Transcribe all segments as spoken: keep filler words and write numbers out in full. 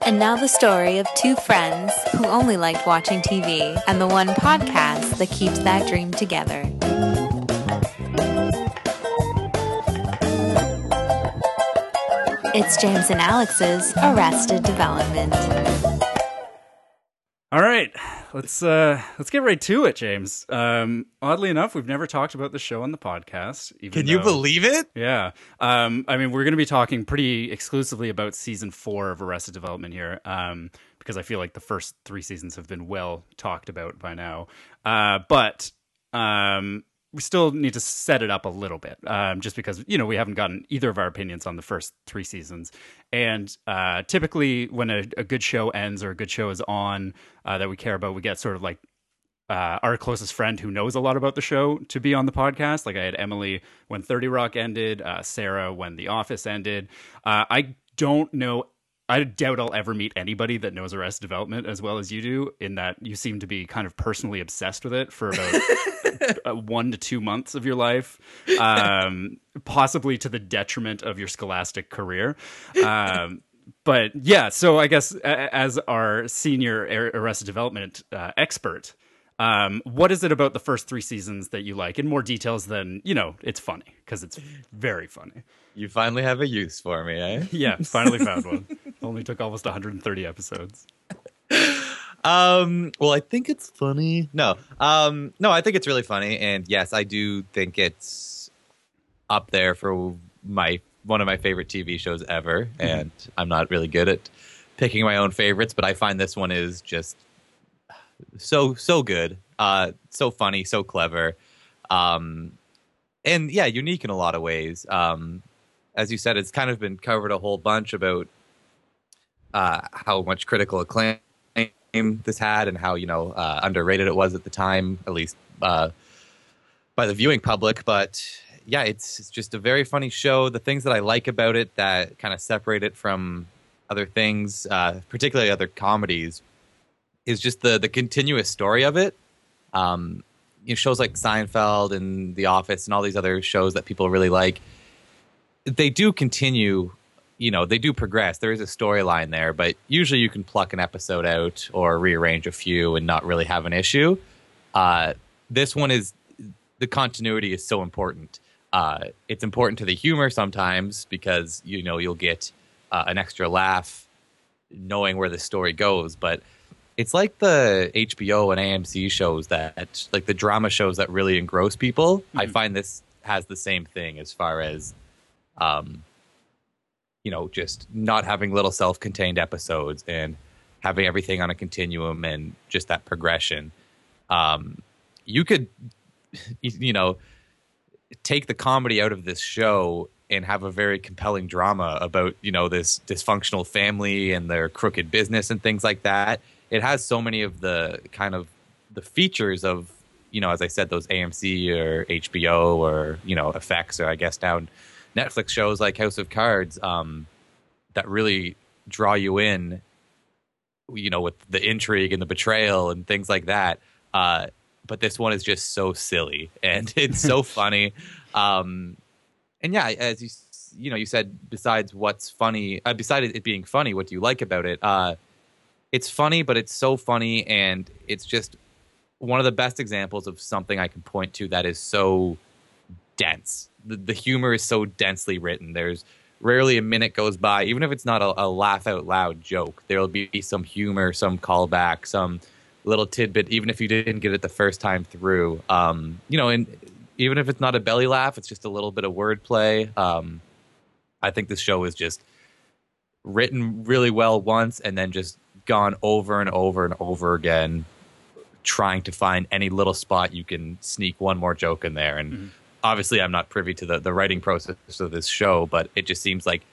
And now the story of two friends who only liked watching T V and the one podcast that keeps that dream together. It's James and Alex's Arrested Development. All right, let's uh, let's get right to it, James. Um, oddly enough, we've never talked about the show on the podcast. Even Can you though, believe it? Yeah. Um, I mean, we're going to be talking pretty exclusively about season four of Arrested Development here, um, because I feel like the first three seasons have been well talked about by now. Uh, but um, we still need to set it up a little bit, um, just because, you know, we haven't gotten either of our opinions on the first three seasons. And uh, typically when a, a good show ends or a good show is on uh, that we care about, we get sort of like uh, our closest friend who knows a lot about the show to be on the podcast. Like I had Emily when thirty Rock ended, uh, Sarah when The Office ended. Uh, I don't know. I doubt I'll ever meet anybody that knows Arrested Development as well as you do, in that you seem to be kind of personally obsessed with it for about one to two months of your life, um, possibly to the detriment of your scholastic career. Um, but yeah, so I guess a- as our senior Arrested Development uh, expert, um, what is it about the first three seasons that you like in more details than, you know, it's funny, because it's very funny. You finally have a use for me, eh? Yeah, finally found one. Only took almost one hundred thirty episodes. Um, well, I think it's funny. No, um, no, I think it's really funny, and yes, I do think it's up there for my one of my favorite T V shows ever. Mm-hmm. And I'm not really good at picking my own favorites, but I find this one is just so so good, uh, so funny, so clever, um, and yeah, unique in a lot of ways. Um, as you said, it's kind of been covered a whole bunch about uh, how much critical acclaim this had and how, you know, uh, underrated it was at the time, at least uh, by the viewing public. But yeah, it's, it's just a very funny show. The things that I like about it that kind of separate it from other things, uh, particularly other comedies, is just the the continuous story of it. Um, you know, shows like Seinfeld and The Office and all these other shows that people really like, they do continue. You know, they do progress. There is a storyline there, but usually you can pluck an episode out or rearrange a few and not really have an issue. Uh, this one is, the continuity is so important. Uh, it's important to the humor sometimes because, you know, you'll get uh, an extra laugh knowing where the story goes. But it's like the H B O and A M C shows that, like the drama shows that really engross people. Mm-hmm. I find this has the same thing as far as, um, you know, just not having little self-contained episodes and having everything on a continuum and just that progression. Um, you could, you know, take the comedy out of this show and have a very compelling drama about, you know, this dysfunctional family and their crooked business and things like that. It has so many of the kind of the features of, you know, as I said, those A M C or H B O or, you know, F X or I guess down Netflix shows like House of Cards, um, that really draw you in, you know, with the intrigue and the betrayal and things like that. Uh, but this one is just so silly and it's so funny. Um, and yeah, as you, you know, you said, besides what's funny, uh, besides it being funny, what do you like about it? Uh, it's funny, but it's so funny. And it's just one of the best examples of something I can point to that is so dense. The, the humor is so densely written. There's rarely a minute goes by, even if it's not a, a laugh out loud joke, there'll be some humor, some callback, some little tidbit, even if you didn't get it the first time through. Um, you know, and even if it's not a belly laugh, it's just a little bit of wordplay. Um, I think this show is just written really well once and then just gone over and over and over again, trying to find any little spot you can sneak one more joke in there. And mm-hmm. Obviously, I'm not privy to the, the writing process of this show, but it just seems like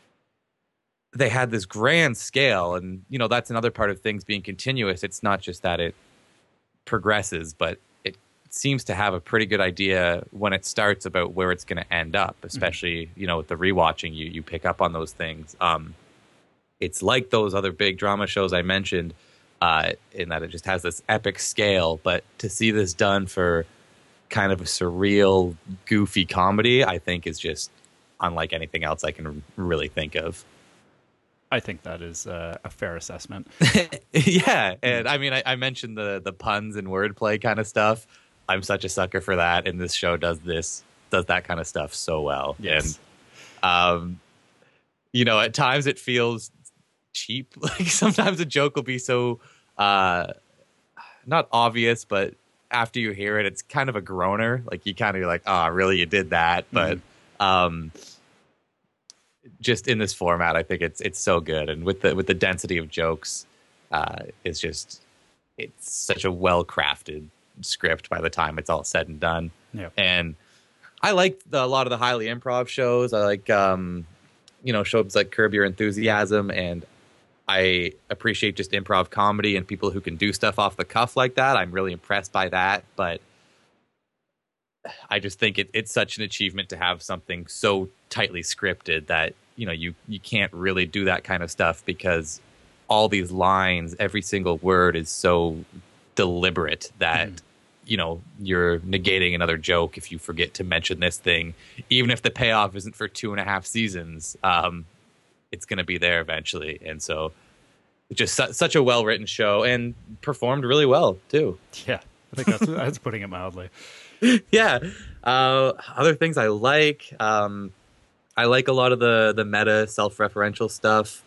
they had this grand scale. And, you know, that's another part of things being continuous. It's not just that it progresses, but it seems to have a pretty good idea when it starts about where it's going to end up, especially, mm-hmm. you know, with the rewatching, you, you pick up on those things. Um, it's like those other big drama shows I mentioned, uh, in that it just has this epic scale. But to see this done for kind of a surreal, goofy comedy, I think is just unlike anything else I can really think of. I think that is uh, a fair assessment. Yeah, and I mean, I, I mentioned the the puns and wordplay kind of stuff. I'm such a sucker for that, and this show does this does that kind of stuff so well. Yes. And um, you know, at times it feels cheap. Like sometimes a joke will be so uh, not obvious, but after you hear it, it's kind of a groaner. Like you kind of like, oh, really, you did that, but. Mm-hmm. um Just in this format, I think it's it's so good, and with the with the density of jokes, uh, it's just it's such a well crafted script by the time it's all said and done. Yeah. And I like the, a lot of the highly improv shows. I like um, you know shows like Curb Your Enthusiasm, and I appreciate just improv comedy and people who can do stuff off the cuff like that. I'm really impressed by that, but I just think it, it's such an achievement to have something so tightly scripted that, you know, you, you can't really do that kind of stuff because all these lines, every single word is so deliberate that, mm. you know, you're negating another joke if you forget to mention this thing. Even if the payoff isn't for two and a half seasons, um, it's going to be there eventually. And so just su- such a well-written show and performed really well, too. Yeah, I think that's, that's putting it mildly. Yeah. Uh, other things I like, um, I like a lot of the the meta self-referential stuff.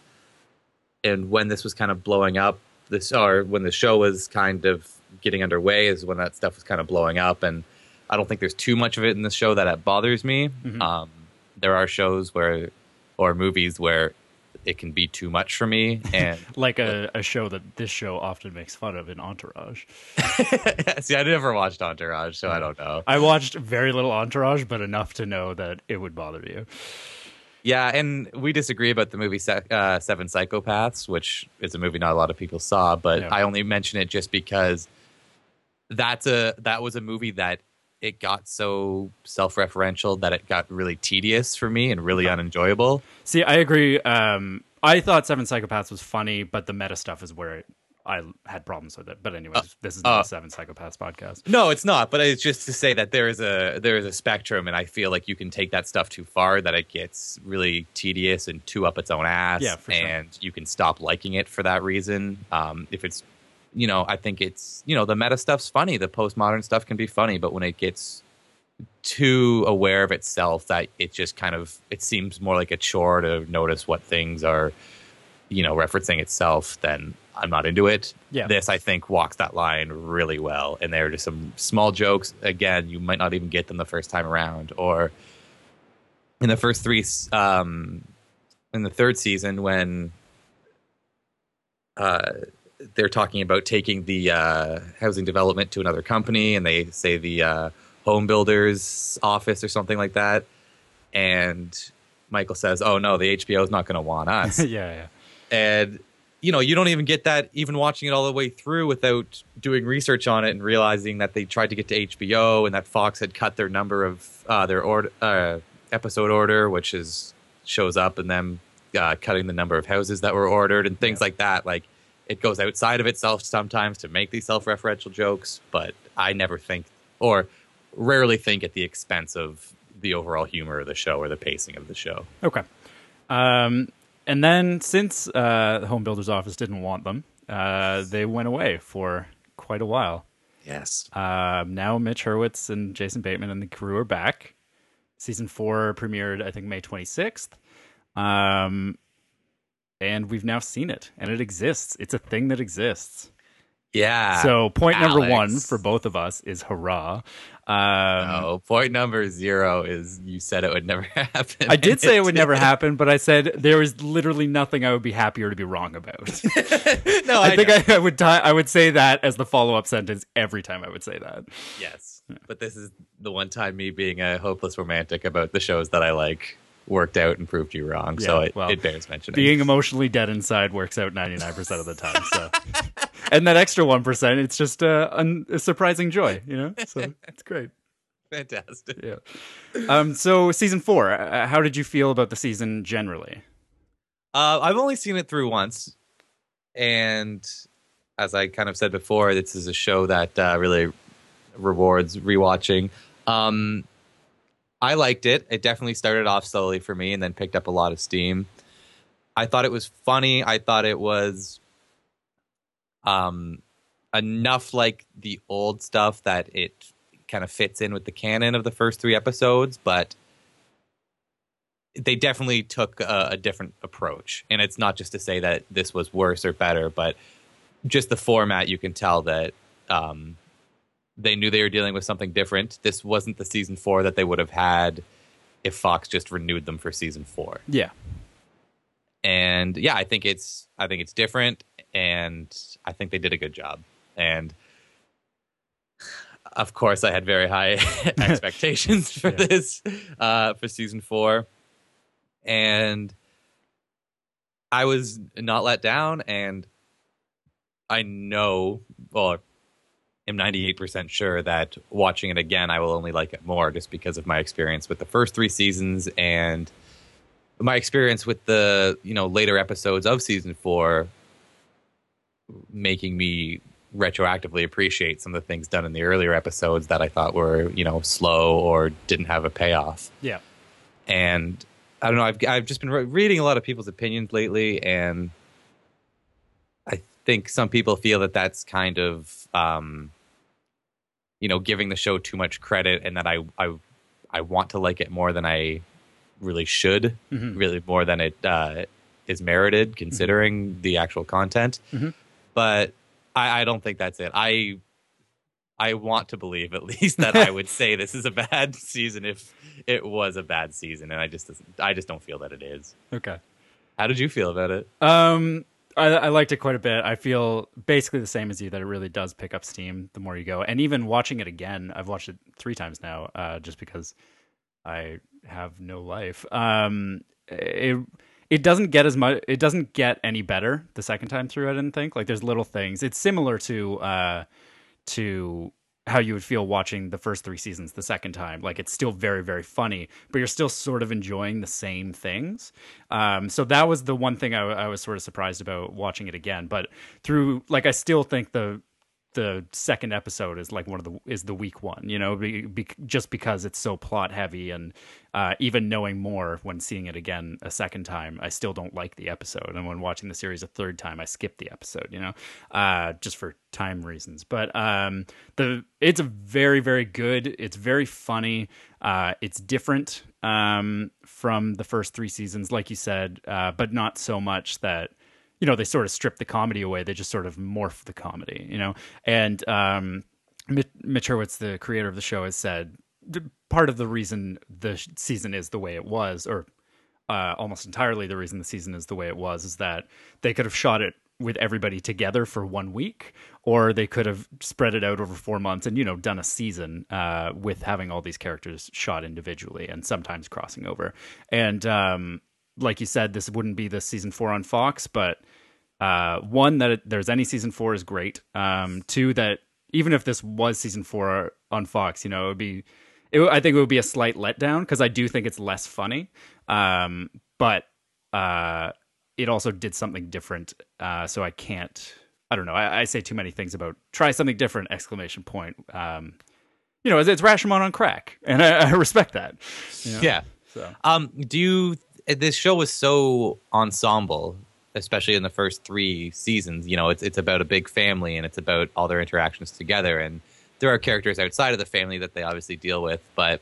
And when this was kind of blowing up, this or when the show was kind of getting underway is when that stuff was kind of blowing up. And I don't think there's too much of it in the show that it bothers me. Mm-hmm. Um, there are shows where or movies where it can be too much for me, and like a, a show that this show often makes fun of in Entourage. See, I never watched Entourage, so I don't know. I watched very little Entourage, but enough to know that it would bother you. Yeah, and we disagree about the movie uh, Seven Psychopaths, which is a movie not a lot of people saw, but yeah. I only mention it just because that's a that was a movie that it got so self-referential that it got really tedious for me and really unenjoyable. See, I agree. Um, I thought Seven Psychopaths was funny, but the meta stuff is where it, I had problems with it. But anyways, uh, this is not uh, a Seven Psychopaths podcast. No, it's not. But it's just to say that there is a there is a spectrum, and I feel like you can take that stuff too far, that it gets really tedious and too up its own ass. Yeah, for sure. And you can stop liking it for that reason. Um, if it's You know, I think it's, you know, the meta stuff's funny. The postmodern stuff can be funny, but when it gets too aware of itself, that it just kind of, it seems more like a chore to notice what things are, you know, referencing itself, then I'm not into it. Yeah. This, I think, walks that line really well. And there are just some small jokes. Again, you might not even get them the first time around. Or in the first three, um, in the third season, when, uh, they're talking about taking the uh, housing development to another company, and they say the uh, home builder's office or something like that. And Michael says, oh, no, the H B O is not going to want us. yeah, yeah. And, you know, you don't even get that even watching it all the way through without doing research on it and realizing that they tried to get to H B O and that Fox had cut their number of uh, their order, uh, episode order, which is shows up in them uh, cutting the number of houses that were ordered and things yeah. like that. Like, it goes outside of itself sometimes to make these self-referential jokes, but I never think, or rarely think, at the expense of the overall humor of the show or the pacing of the show. Okay. Um, and then since uh, the home builder's office didn't want them, uh, they went away for quite a while. Yes. Um, now Mitch Hurwitz and Jason Bateman and the crew are back. Season four premiered, I think, May twenty-sixth. Um... And we've now seen it, and it exists. It's a thing that exists. Yeah. So point Alex. number one for both of us is hurrah. Um, no, point number zero is you said it would never happen. I did say it would never happen, but I said there is literally nothing I would be happier to be wrong about. no, I, I think I, I would. T- I would say that as the follow-up sentence every time I would say that. Yes, but this is the one time me being a hopeless romantic about the shows that I like worked out and proved you wrong, yeah, so it, well, it bears mentioning. Being emotionally dead inside works out ninety-nine percent of the time, so and that extra one percent, it's just a, a surprising joy, you know. So it's great, fantastic. Yeah. Um. So season four, uh, how did you feel about the season generally? Uh, I've only seen it through once, and as I kind of said before, this is a show that uh, really rewards rewatching. Um. I liked it. It definitely started off slowly for me and then picked up a lot of steam. I thought it was funny. I thought it was um, enough like the old stuff that it kind of fits in with the canon of the first three episodes, but they definitely took a, a different approach. And it's not just to say that this was worse or better, but just the format, you can tell that um, they knew they were dealing with something different. This wasn't the season four that they would have had if Fox just renewed them for season four. Yeah. And yeah, I think it's I think it's different, and I think they did a good job. And of course, I had very high expectations for yeah. this uh, for season four, and I was not let down. And I know, well, I'm ninety-eight percent sure that watching it again, I will only like it more, just because of my experience with the first three seasons and my experience with the, you know, later episodes of season four, making me retroactively appreciate some of the things done in the earlier episodes that I thought were, you know, slow or didn't have a payoff. Yeah. And I don't know, I've I've just been re- reading a lot of people's opinions lately, and I think some people feel that that's kind of, um, you know, giving the show too much credit, and that I I I want to like it more than I really should, mm-hmm. really more than it uh, is merited, considering mm-hmm. the actual content. Mm-hmm. But I, I don't think that's it. I I want to believe at least that I would say this is a bad season if it was a bad season, and I just I just don't feel that it is. Okay. How did you feel about it? Um, I, I liked it quite a bit. I feel basically the same as you, that it really does pick up steam the more you go. And even watching it again, I've watched it three times now, uh, just because I have no life. Um, it it doesn't get as much. It doesn't get any better the second time through. I didn't think, like, there's little things. It's similar to uh, to how you would feel watching the first three seasons the second time. Like, it's still very, very funny, but you're still sort of enjoying the same things. Um, so that was the one thing I, I was sort of surprised about watching it again. But through, like, I still think the the second episode is like one of the is the weak one, you know, be, be, just because it's so plot heavy, and uh, even knowing more when seeing it again a second time, I still don't like the episode. And when watching the series a third time, I skip the episode, you know, uh, just for time reasons. But um, the it's a very, very good. It's very funny. Uh, it's different um, from the first three seasons, like you said, uh, but not so much that, you know, they sort of strip the comedy away. They just sort of morph the comedy, you know. And um, Mitch Hurwitz, the creator of the show, has said part of the reason the season is the way it was, or uh, almost entirely the reason the season is the way it was, is that they could have shot it with everybody together for one week, or they could have spread it out over four months and, you know, done a season uh, with having all these characters shot individually and sometimes crossing over. And um, like you said, this wouldn't be the season four on Fox, but uh, one, that it, there's any season four is great. Um, two, that even if this was season four on Fox, you know, it would be, it, I think it would be a slight letdown, because I do think it's less funny. Um, but uh, it also did something different. Uh, so I can't, I don't know. I, I say too many things about try something different, exclamation point. Um, you know, it's, it's Rashomon on crack, and I, I respect that. You know? Yeah. So, um, do you, this show was so ensemble, especially in the first three seasons. You know, it's it's about a big family, and it's about all their interactions together. And there are characters outside of the family that they obviously deal with, but,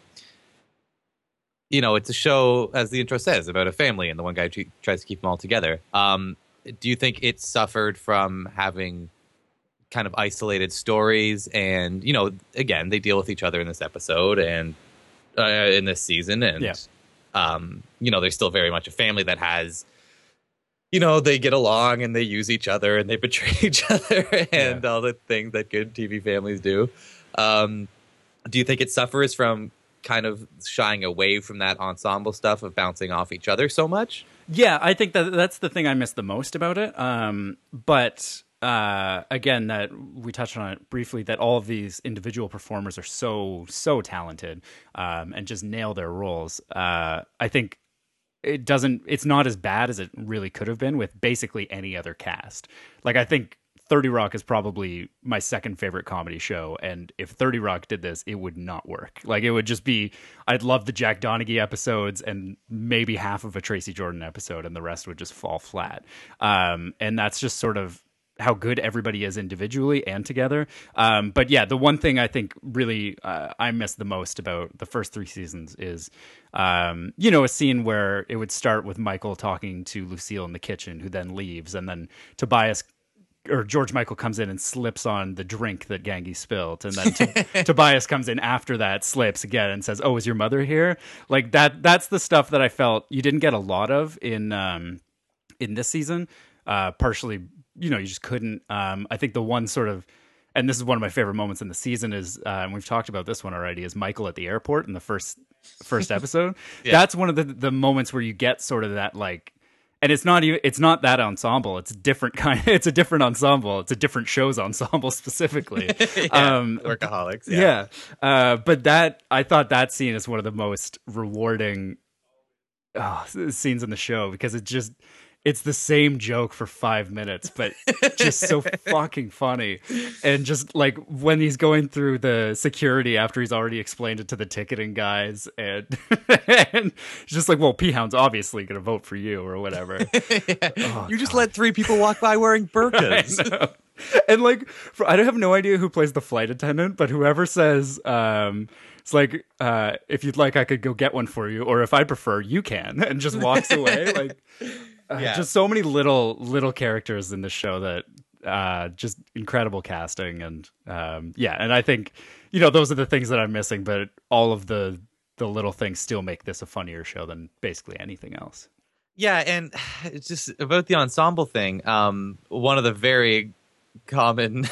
you know, it's a show, as the intro says, about a family, and the one guy t- tries to keep them all together. Um, do you think it suffered from having kind of isolated stories? And, you know, again, they deal with each other in this episode and uh, in this season, and yeah. Um, you know, they're still very much a family that has, you know, they get along and they use each other and they betray each other and yeah. all the things that good T V families do. Um, do you think it suffers from kind of shying away from that ensemble stuff of bouncing off each other so much? Yeah, I think that that's the thing I miss the most about it. Um, but uh, again, that we touched on it briefly, that all of these individual performers are so, so talented um, and just nail their roles. Uh, I think it doesn't, it's not as bad as it really could have been with basically any other cast. Like, I think thirty Rock is probably my second favorite comedy show, and if thirty Rock did this, it would not work. Like, it would just be, I'd love the Jack Donaghy episodes and maybe half of a Tracy Jordan episode, and the rest would just fall flat. Um, and that's just sort of how good everybody is individually and together. Um, but yeah, the one thing I think really uh, I miss the most about the first three seasons is, um, you know, a scene where it would start with Michael talking to Lucille in the kitchen, who then leaves, and then Tobias or George Michael comes in and slips on the drink that Gangi spilled, and then T- Tobias comes in after that, slips again, and says, "Oh, is your mother here?" Like that. That's the stuff that I felt you didn't get a lot of in um, in this season. Uh, partially, you know, you just couldn't. Um, I think the one sort of, and this is one of my favorite moments in the season is, uh, and we've talked about this one already, is Michael at the airport in the first first episode. Yeah. That's one of the the moments where you get sort of that, like. And it's not even, it's not that ensemble. It's different kind of, it's a different ensemble. It's a different show's ensemble specifically. yeah, um, Workaholics. Yeah. yeah. Uh, but that, I thought that scene is one of the most rewarding oh, scenes in the show, because it just, it's the same joke for five minutes, but just so fucking funny. And just like when he's going through the security after he's already explained it to the ticketing guys, and, and it's just like, well, P-Hound's obviously going to vote for you or whatever. yeah. oh, you just God. let three people walk by wearing burqas. I know. And like, for, I don't have no idea who plays the flight attendant, but whoever says, um, it's like, uh, if you'd like, I could go get one for you, or if I prefer, you can, and just walks away. Like, Uh, yeah. Just so many little little characters in the show that uh, just incredible casting, and um, yeah, and I think, you know, those are the things that I'm missing. But all of the the little things still make this a funnier show than basically anything else. Yeah, and it's just about the ensemble thing. Um, one of the very common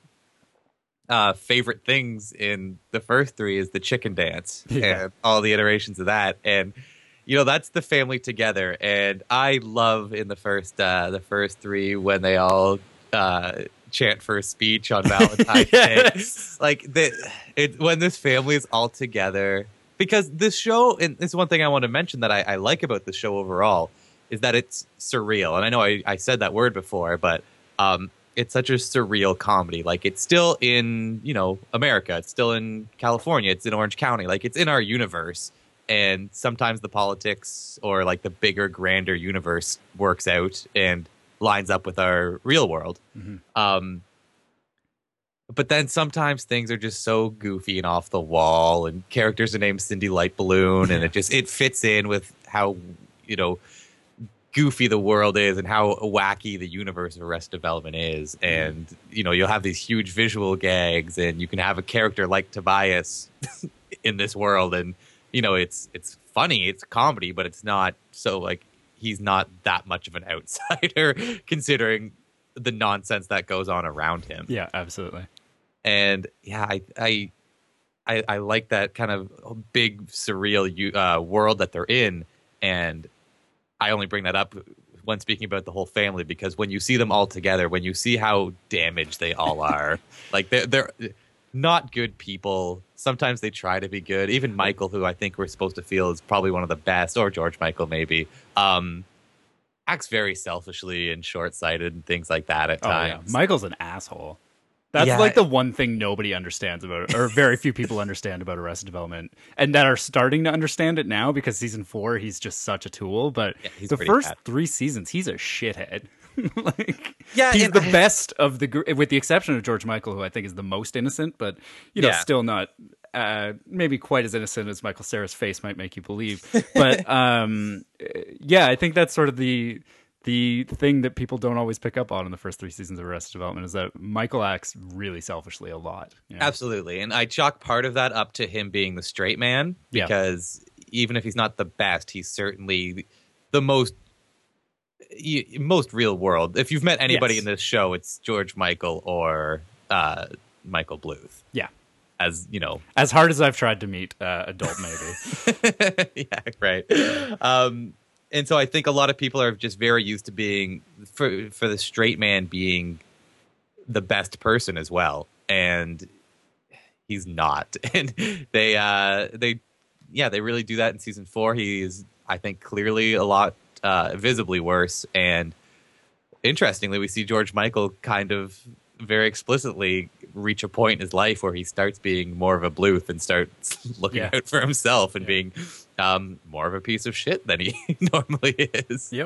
uh, favorite things in the first three is the chicken dance yeah. and all the iterations of that, and. You know, that's the family together, and I love in the first uh, the first three when they all uh, chant for a speech on Valentine's yes. Day. Like the, it, when this family is all together, because this show, and this is one thing I want to mention that I, I like about the show overall, is that it's surreal. And I know I, I said that word before, but um, it's such a surreal comedy. Like, it's still in, you know, America, it's still in California, it's in Orange County, like it's in our universe. And sometimes the politics or like the bigger, grander universe works out and lines up with our real world. Mm-hmm. Um, but then sometimes things are just so goofy and off the wall, and characters are named Cindy Light Balloon, and it just it fits in with how, you know, goofy the world is and how wacky the universe of Arrested Development is. And, you know, you'll have these huge visual gags, and you can have a character like Tobias in this world, and you know, it's it's funny, it's comedy, but it's not so, like, he's not that much of an outsider considering the nonsense that goes on around him. Yeah, absolutely. And yeah, I I I, I like that kind of big surreal uh, world that they're in, and I only bring that up when speaking about the whole family, because when you see them all together, when you see how damaged they all are, like they're they're not good people. Sometimes they try to be good. Even Michael, who I think we're supposed to feel is probably one of the best, or George Michael maybe, um, acts very selfishly and short-sighted and things like that at oh, times. Yeah. Michael's an asshole. That's yeah. like the one thing nobody understands about, or very few people understand about Arrested Development, and that are starting to understand it now, because season four, he's just such a tool. But yeah, the first bad. three seasons, he's a shithead. like, yeah, he's the I, best of the group, with the exception of George Michael, who I think is the most innocent, but you know, yeah. still not uh, maybe quite as innocent as Michael Cera's face might make you believe. But um, yeah, I think that's sort of the. The thing that people don't always pick up on in the first three seasons of Arrested Development is that Michael acts really selfishly a lot. You know? Absolutely. And I chalk part of that up to him being the straight man, because yeah. even if he's not the best, he's certainly the most most real world. If you've met anybody yes. in this show, it's George Michael or uh, Michael Bluth. Yeah. As, you know. As hard as I've tried to meet uh, adult maybe. yeah, right. Um And so I think a lot of people are just very used to being, for for the straight man being the best person as well, and he's not. And they, uh, they, yeah, they really do that in season four. He is, I think, clearly a lot uh, visibly worse. And interestingly, we see George Michael kind of very explicitly reach a point in his life where he starts being more of a Bluth and starts looking Yeah. out for himself and Yeah. being um, more of a piece of shit than he normally is. Yep.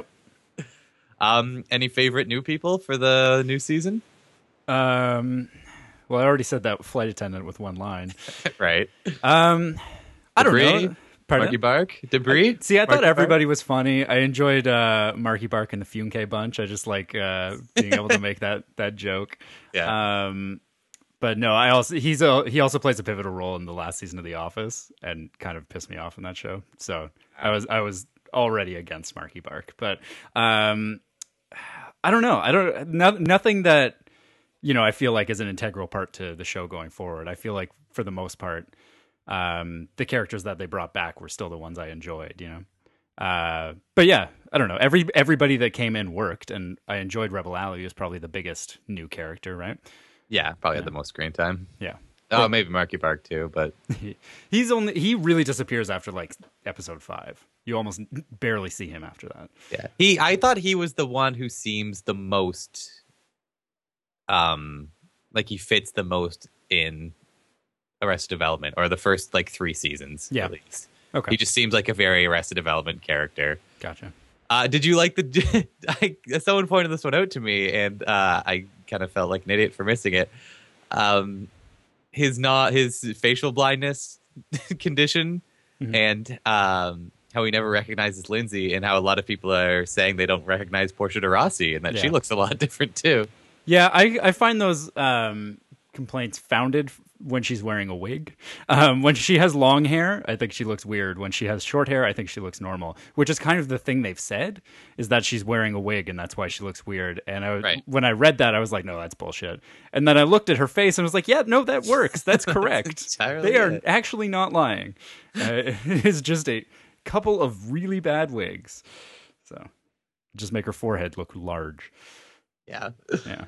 Um, any favorite new people for the new season? Um, well, I already said that flight attendant with one line. Right. Um, I don't Debris? know. Pardon? Marky Bark? Debris? See, I thought Marky everybody was funny. I enjoyed uh, Marky Bark and the Fume K Bunch. I just like uh, being able to make that that joke. Yeah. Um, but no, I also he's a he also plays a pivotal role in the last season of The Office, and kind of pissed me off in that show. So I was I was already against Marky Bark, but um, I don't know. I don't no, nothing that you know I feel like is an integral part to the show going forward. I feel like for the most part. Um, the characters that they brought back were still the ones I enjoyed, you know. Uh, but yeah, I don't know. Every everybody that came in worked, and I enjoyed Rebel Alley was probably the biggest new character, right? Yeah, probably Yeah. had the most screen time. Yeah. Oh, maybe Marky Bark too, but He, he's only he really disappears after like episode five. You almost barely see him after that. yeah. He I thought he was the one who seems the most um like he fits the most in Arrested Development, or the first like three seasons Yeah. at least. Okay, He just seems like a very Arrested Development character. gotcha. Uh, did you like the? I, someone pointed this one out to me, and uh, I kind of felt like an idiot for missing it. Um, his not his facial blindness condition, Mhm. and um, how he never recognizes Lindsay, and how a lot of people are saying they don't recognize Portia de Rossi, and that she Yeah. looks a lot different too. Yeah, I I find those um, complaints founded when she's wearing a wig. Um, when she has long hair, I think she looks weird. When she has short hair, I think she looks normal, which is kind of the thing they've said, is that she's wearing a wig and that's why she looks weird. And I, Right. when I read that, I was like, no, that's bullshit. And then I looked at her face and was like, yeah, no, that works. That's correct. entirely They are it. actually not lying. Uh, it is just a couple of really bad wigs. So just make her forehead look large. Yeah. Yeah.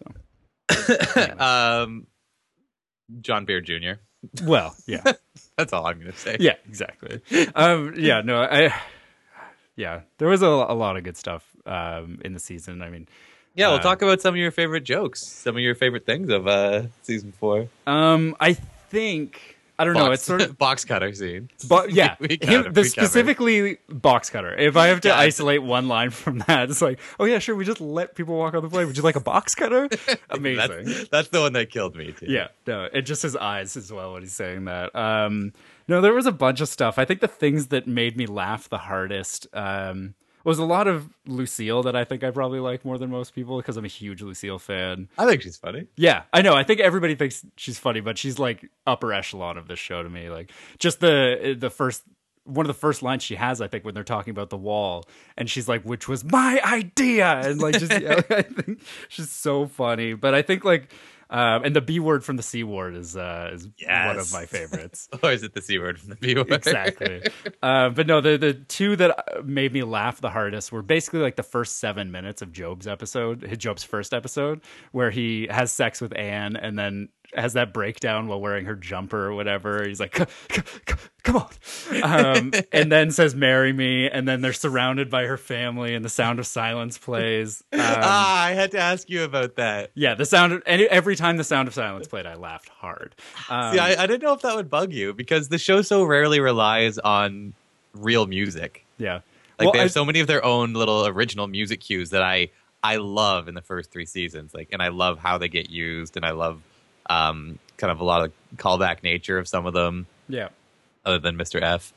So, um, John Beard Junior well, yeah. That's all I'm gonna say. Yeah, exactly. Um, yeah, no, I, yeah, there was a, a lot of good stuff um, in the season. I mean, Yeah, we'll Uh, talk about some of your favorite jokes, some of your favorite things of uh, season four. um, I think I don't know. It's sort of, box cutter scene. but yeah, We him- covered- the we covered. specifically box cutter. If I have to Yeah. isolate one line from that, it's like, oh yeah, sure, we just let people walk on the plane. Would you like a box cutter? Amazing. That's, that's the one that killed me too. Yeah, no, and just his eyes as well when he's saying that. Um, no, there was a bunch of stuff. I think the things that made me laugh the hardest um, was a lot of Lucille that I think I probably like more than most people because I'm a huge Lucille fan. I think she's funny. Yeah, I know. I think everybody thinks she's funny, but she's like upper echelon of this show to me. Like just the the first one of the first lines she has, I think, when they're talking about the wall, and she's like, "Which was my idea," and like just yeah, I think she's so funny. But I think like. Um, and the B word from the C word is uh, is Yes. one of my favorites. Or is it the C word from the B word? Exactly. Uh, but no, the the two that made me laugh the hardest were basically like the first seven minutes of Job's episode, Job's first episode, where he has sex with Anne and then has that breakdown while wearing her jumper or whatever. He's like, "C- c- c- come on. Um, and then says, marry me. And then they're surrounded by her family and the sound of silence plays. Um, ah, I had to ask you about that. yeah, the sound of, and every time the sound of silence played, I laughed hard. Um, See, I, I didn't know if that would bug you because the show so rarely relies on real music. yeah. Like Well, they have I- so many of their own little original music cues that I I love in the first three seasons. Like, and I love how they get used, and I love um, kind of a lot of callback nature of some of them, yeah. other than Mister F.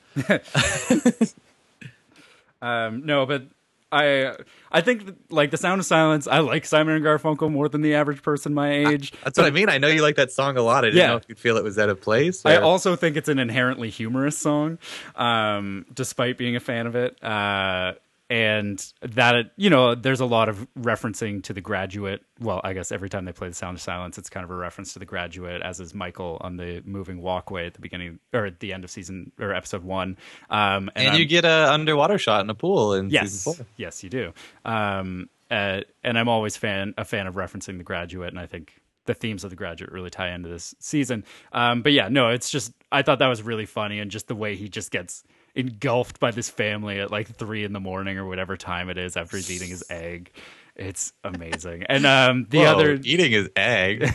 Um, no, but I I think like the Sound of Silence. I like Simon and Garfunkel more than the average person my age. That's what I mean. I know you like that song a lot. I didn't Yeah. know if you'd feel it was out of place. I or- also think it's an inherently humorous song, um, despite being a fan of it. Uh, and that, you know, there's a lot of referencing to The Graduate. Well, I guess every time they play The Sound of Silence, it's kind of a reference to The Graduate, as is Michael on the moving walkway at the beginning or at the end of season or episode one. Um, and I'm- you get a underwater shot in a pool in yes, season four. yes, you do. Um, uh, and I'm always fan a fan of referencing The Graduate, and I think the themes of The Graduate really tie into this season. Um, but yeah, no, it's just I thought that was really funny, and just the way he just gets engulfed by this family at like three in the morning or whatever time it is after he's eating his egg. It's amazing. And um, the Whoa, other eating his egg.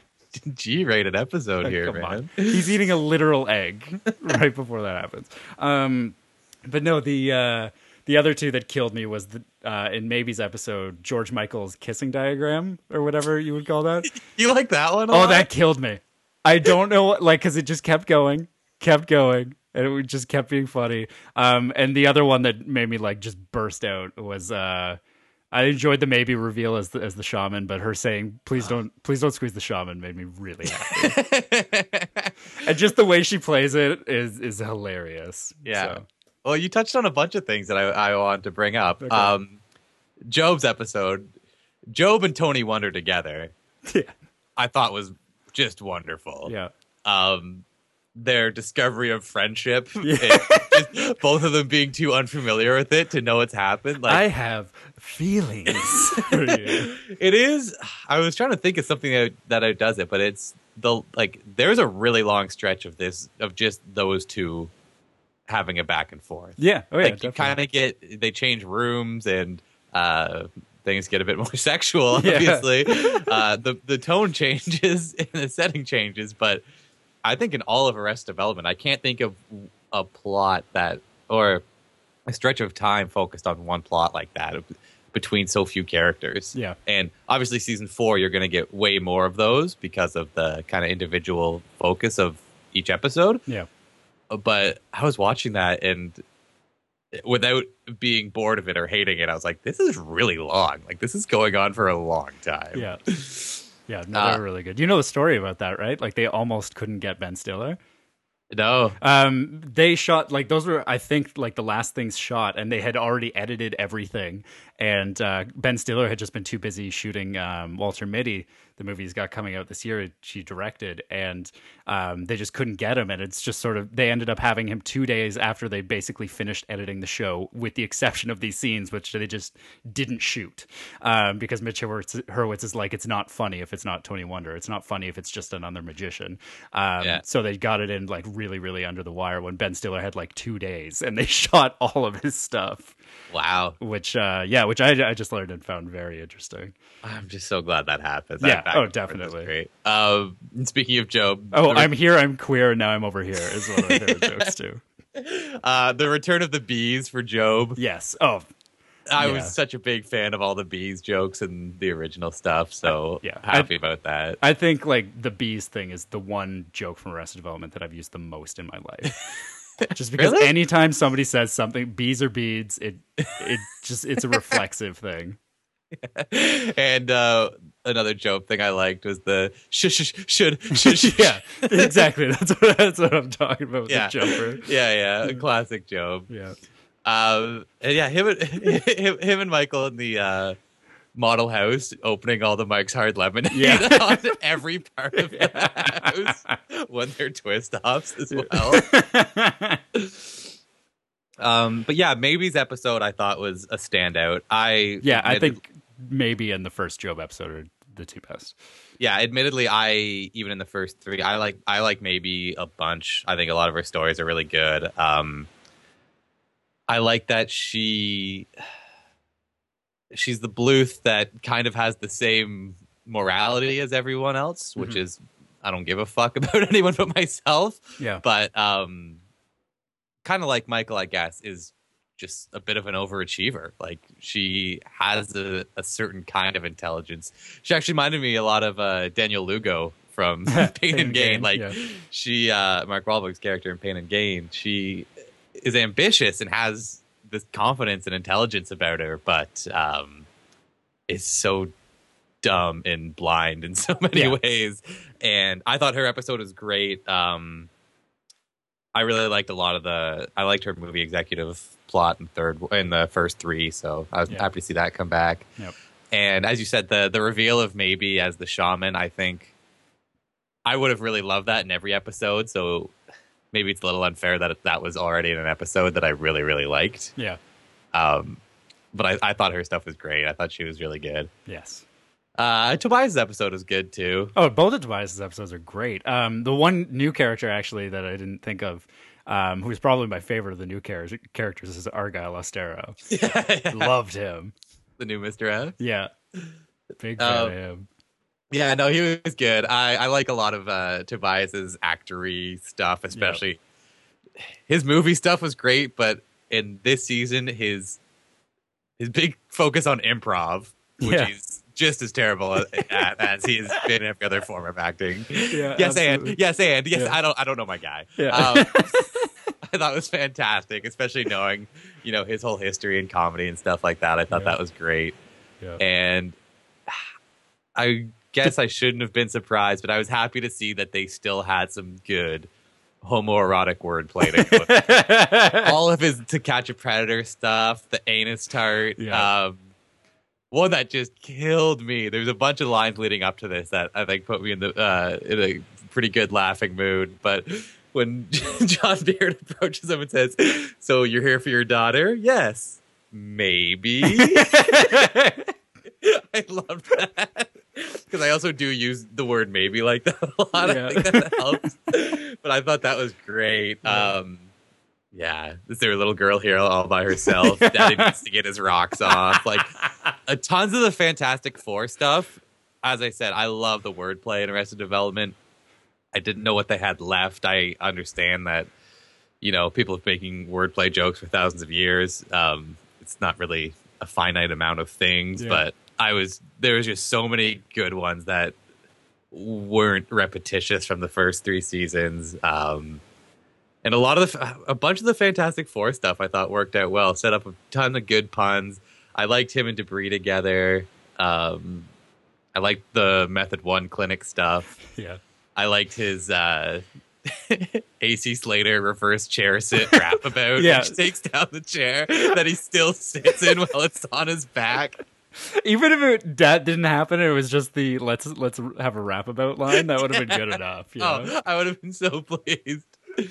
G-rated episode here, Come man. on. He's eating a literal egg right before that happens. Um, but no, the uh, the other two that killed me was the uh, in Maybe's episode, George Michael's kissing diagram or whatever you would call that. You like that one? A Oh, lot? that killed me. I don't know, what, like, because it just kept going, kept going, and it just kept being funny. Um, and the other one that made me like just burst out was. Uh, I enjoyed the Maybe reveal as the, as the shaman, but her saying, please don't please don't squeeze the shaman made me really happy. And just the way she plays it is is hilarious. Yeah. So, Well, you touched on a bunch of things that I, I wanted to bring up. Okay. Um, Job's episode, Job and Tony Wonder together, yeah. I thought was just wonderful. Yeah. Um, their discovery of friendship, Yeah. it- just both of them being too unfamiliar with it to know it's happened. Like, I have feelings for you. it is. I was trying to think of something that that it does it, but it's the like. There's a really long stretch of this of just those two having a back and forth. Yeah. Oh, yeah. Like you kind of get they change rooms and uh, things get a bit more sexual. Yeah. Obviously, uh, the the tone changes and the setting changes, but I think in all of Arrested Development, I can't think of a plot that or a stretch of time focused on one plot like that between so few characters. Yeah. And obviously season four, you're going to get way more of those because of the kind of individual focus of each episode. Yeah. But I was watching that and without being bored of it or hating it, I was like, this is really long. Like this is going on for a long time. Yeah. Yeah. No, Uh, they're really good. You know the story about that, right? Like they almost couldn't get Ben Stiller. No. Um, they shot like those were, I think, like the last things shot, and they had already edited everything. And uh, Ben Stiller had just been too busy shooting um, Walter Mitty, the movie he's got coming out this year. She directed, and um, they just couldn't get him. And it's just sort of they ended up having him two days after they basically finished editing the show, with the exception of these scenes, which they just didn't shoot um, because Mitch Hurwitz, Hurwitz is like, it's not funny if it's not Tony Wonder. It's not funny if it's just another magician. Um, Yeah. So they got it in like really, really under the wire when Ben Stiller had like two days, and they shot all of his stuff. Wow. Which, uh, yeah, which I, I just learned and found very interesting. I'm just so glad that happened. Yeah. That back Oh, and forth was definitely. Great. Um, and speaking of Job. Oh, the, I'm here, I'm queer, and now I'm over here is one of my favorite jokes too. uh, the return of the bees for Job. Yes. Oh, I yeah. was such a big fan of all the bees jokes and the original stuff. So Yeah. happy I- about that. I think like the bees thing is the one joke from Arrested Development that I've used the most in my life. Just because Really? anytime somebody says something, bees or beads, it it just it's a reflexive thing. And uh, another joke thing I liked was the shush, shush, should, shush. Yeah, exactly. That's what that's what I'm talking about with Yeah. the jumper. Yeah, yeah, a classic Job. Yeah. Um, and yeah, him and him, him and Michael in the uh, model house opening all the Mike's Hard Lemonade Yeah. on every part of the house when they're twist offs as well. um, but yeah, Maybe's episode I thought was a standout. I Yeah, I admitted- think maybe in the first Job episode are the two best. yeah, admittedly, I even in the first three, I like I like Maybe a bunch. I think a lot of her stories are really good. Um, I like that she she's the Bluth that kind of has the same morality as everyone else, which Mhm. is I don't give a fuck about anyone but myself. Yeah. But um, kind of like Michael, I guess, is just a bit of an overachiever. Like she has a, a certain kind of intelligence. She actually reminded me a lot of uh, Daniel Lugo from Pain and Gain. Like yeah. she, uh, Mark Wahlberg's character in Pain and Gain, she is ambitious and has this confidence and intelligence about her, but um, is so dumb and blind in so many Yeah. ways. And I thought her episode was great. Um, I really liked a lot of the. I liked her movie executive plot in third in the first three, so I was Yeah. happy to see that come back. Yep. And as you said, the the reveal of Maybe as the shaman, I think I would have really loved that in every episode. So maybe it's a little unfair that that was already in an episode that I really really liked. Yeah. Um, but I, I thought her stuff was great. I thought she was really good. Yes. Uh, Tobias' episode was good too. Oh, both of Tobias' episodes are great. Um, the one new character actually that I didn't think of, um, who's probably my favorite of the new char- characters, is Argyle Ostero. Loved him. the new Mister F. Yeah, big fan Um, of him. Yeah, no, he was good. I, I like a lot of uh, Tobias's actory stuff, especially his movie stuff was great. But in this season, his his big focus on improv, which Yeah. he's just as terrible at as he has been in every other form of acting. Yeah, yes, absolutely. and yes, and yes. Yeah. I don't I don't know my guy. Yeah. Um, I thought it was fantastic, especially knowing you know his whole history in comedy and stuff like that. I thought Yeah. that was great. Yeah. And I guess I shouldn't have been surprised, but I was happy to see that they still had some good homoerotic wordplay. To all of his To Catch a Predator stuff, the anus tart, Yeah. um, one that just killed me. There's a bunch of lines leading up to this that I think put me in the uh, in a pretty good laughing mood. But when John Beard approaches him and says, "So you're here for your daughter?" Yes, maybe. I love that because I also do use the word maybe like that a lot. Yeah. I think that helps. But I thought that was great. Yeah. Um, yeah, is there a little girl here all by herself? Daddy needs to get his rocks off. Like, uh, tons of the Fantastic Four stuff. As I said, I love the wordplay in Arrested Development. I didn't know what they had left. I understand that, you know, people have been making wordplay jokes for thousands of years. Um, it's not really a finite amount of things, Yeah. but I was there was just so many good ones that weren't repetitious from the first three seasons. Um, and a lot of the, a bunch of the Fantastic Four stuff I thought worked out well. Set up a ton of good puns. I liked him and Debris together. Um, I liked the Method One clinic stuff. Yeah. I liked his uh, A C Slater reverse chair sit rap about. Yeah. Which takes down the chair that he still sits in while it's on his back. Even if it, that didn't happen, it was just the let's let's have a rap about line. That would have been good enough. You know? Oh, I would have been so pleased.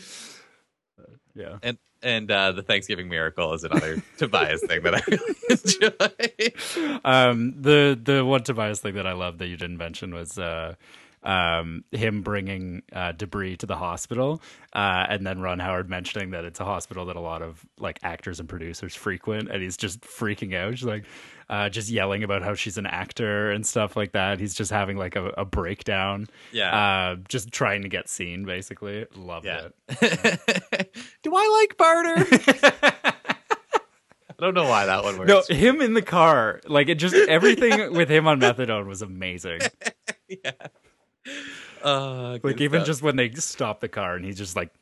Yeah. And and uh, the Thanksgiving Miracle is another Tobias thing that I really enjoy. Um, the the one Tobias thing that I love that you didn't mention was uh, um, him bringing uh, Debris to the hospital, uh, and then Ron Howard mentioning that it's a hospital that a lot of like actors and producers frequent, and he's just freaking out. She's like, uh, just yelling about how she's an actor and stuff like that. He's just having like a, a breakdown. Yeah. Uh, just trying to get seen, basically. Loved Yeah. it. Do I like barter? I don't know why that one works. No, him in the car, like it just everything with him on methadone was amazing. Yeah. Uh, Like good even stuff. just when they stop the car and he's just like,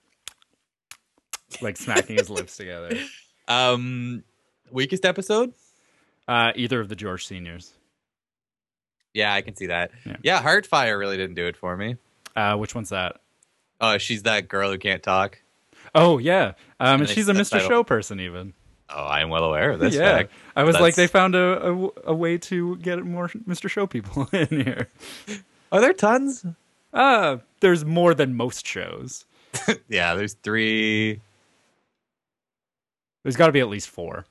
like smacking his lips together. um, weakest episode. Uh, either of the George seniors. Yeah, I can see that. Yeah. Yeah, Heartfire really didn't do it for me. Uh, which one's that? Oh, she's that girl who can't talk. Oh yeah, um, and they- she's a that Mister title. Show person even. Oh, I am well aware of this yeah, fact. I was like, That's- they found a, a a way to get more Mister Show people in here. Are there tons? Uh, there's more than most shows. Yeah, there's three. There's got to be at least four.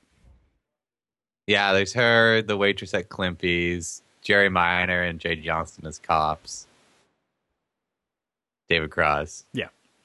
Yeah, there's her, the waitress at Klimpy's, Jerry Minor, and Jay Johnston as cops. David Cross. Yeah.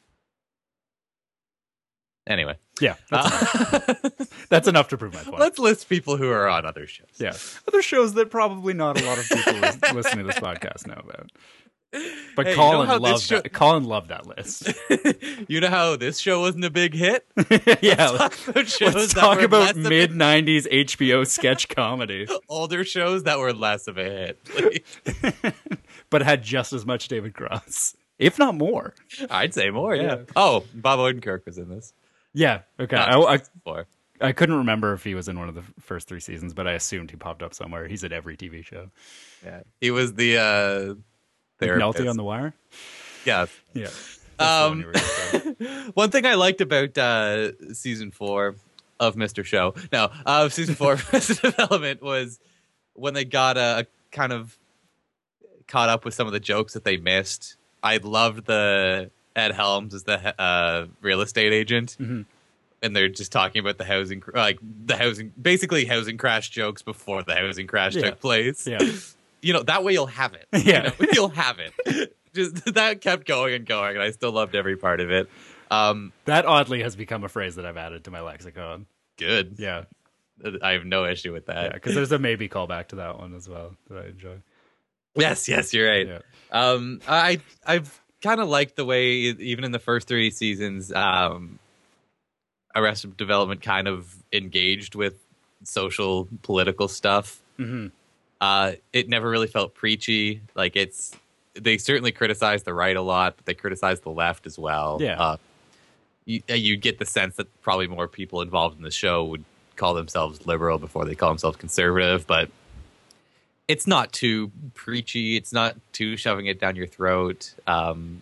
Anyway. Yeah, that's, Uh, that's enough to prove my point. let's list people who are on other shows. Yeah, other shows that probably not a lot of people lis- listening to this podcast know about. But Hey, you know Colin how this loved show- that. Colin loved that list. You know how this show wasn't a big hit? Yeah, Talk about shows let's that talk were about less of a- mid nineties H B O sketch comedy, older shows that were less of a hit. please. but had just as much David Cross, if not more. I'd say more, yeah. Yeah. Oh, Bob Odenkirk was in this. Yeah, okay. Not I, I, before. I couldn't remember if he was in one of the first three seasons, but I assumed he popped up somewhere. He's at every T V show. Yeah, he was the uh, therapist. McNulty on the Wire? Yeah. Yeah. That's the one Um, you were gonna say. One thing I liked about uh, season four of Mister Show, no, of season four of Arrested Development was when they got uh, kind of caught up with some of the jokes that they missed. I loved the Ed Helms as the uh, real estate agent. Mhm. And they're just talking about the housing, cr- like the housing, basically housing crash jokes before the housing crash Yeah. took place. Yeah. You know, that way you'll have it. Yeah. You know, you'll have it. Just that kept going and going, and I still loved every part of it. Um, That oddly has become a phrase that I've added to my lexicon. good. Yeah. I have no issue with that. Yeah, because there's a maybe callback to that one as well that I enjoy. Yes, yes, you're right. Yeah. Um, I I've kind of liked the way, even in the first three seasons, um, Arrested Development kind of engaged with social political stuff. Mm-hmm. Uh, it never really felt preachy. Like it's they certainly criticize the right a lot, but they criticize the left as well. Yeah. Uh, you you get the sense that probably more people involved in the show would call themselves liberal before they call themselves conservative, but it's not too preachy. It's not too shoving it down your throat. Um,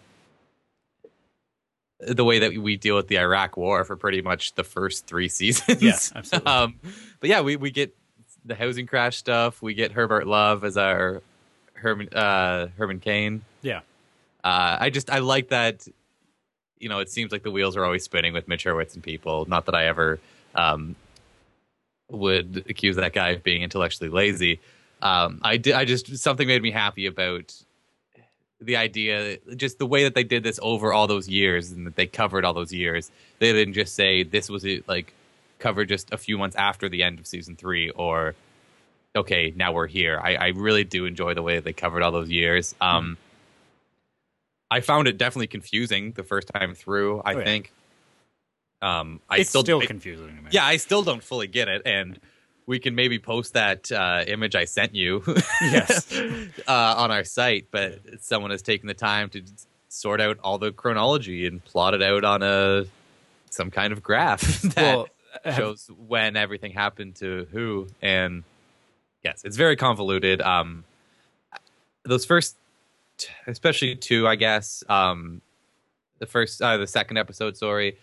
the way that we deal with the Iraq War for pretty much the first three seasons. Yeah, absolutely. um, but yeah, we, we get the housing crash stuff. We get Herbert Love as our Herman, uh, Herman Cain. Yeah. Uh, I just, I like that, you know, it seems like the wheels are always spinning with Mitch Hurwitz and people. Not that I ever um, would accuse that guy of being intellectually lazy. Um, I did, I just, something made me happy about the idea, just the way that they did this over all those years and that they covered all those years. They didn't just say this was it, like covered just a few months after the end of season three, or okay, now we're here. I, I really do enjoy the way that they covered all those years. Um, mm. I found it definitely confusing the first time through. I oh, yeah. think um, I it's still, still I, confusing to me. Yeah, I still don't fully get it, and we can maybe post that uh, image I sent you yes. uh, on our site, but someone has taken the time to sort out all the chronology and plot it out on a some kind of graph that well, shows have... when everything happened to who. And yes, it's very convoluted. Um, those first, especially two, I guess, um, the first, uh, the second episode, sorry,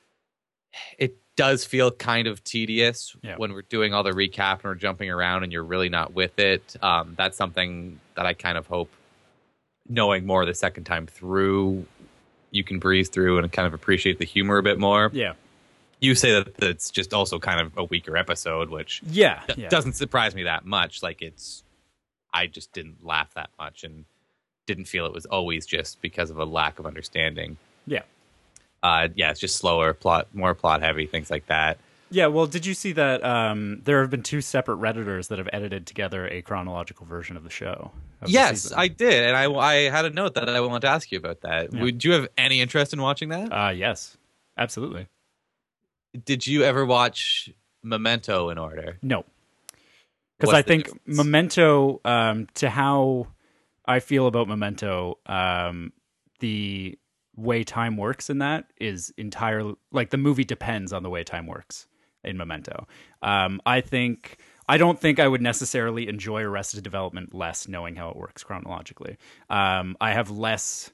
it does feel kind of tedious yeah. when we're doing all the recap and we're jumping around and you're really not with it. Um, that's something that I kind of hope, knowing more the second time through, you can breeze through and kind of appreciate the humor a bit more. Yeah. You say that it's just also kind of a weaker episode, which yeah, d- yeah. doesn't surprise me that much. Like it's, I just didn't laugh that much and didn't feel it was always just because of a lack of understanding. Yeah. Uh, yeah, it's just slower, plot, more plot heavy, things like that. Yeah, well, did you see that um, there have been two separate Redditors that have edited together a chronological version of the show? Of yes, the I did, and I, I had a note that I wanted to ask you about that. Yeah. Would you have any interest in watching that? Uh, yes, absolutely. Did you ever watch Memento in order? No, because I think difference? Memento, um, to how I feel about Memento, um, the way time works in that is entirely like the movie depends on the way time works in Memento. Um, I think I don't think I would necessarily enjoy Arrested Development less knowing how it works chronologically. Um, I have less,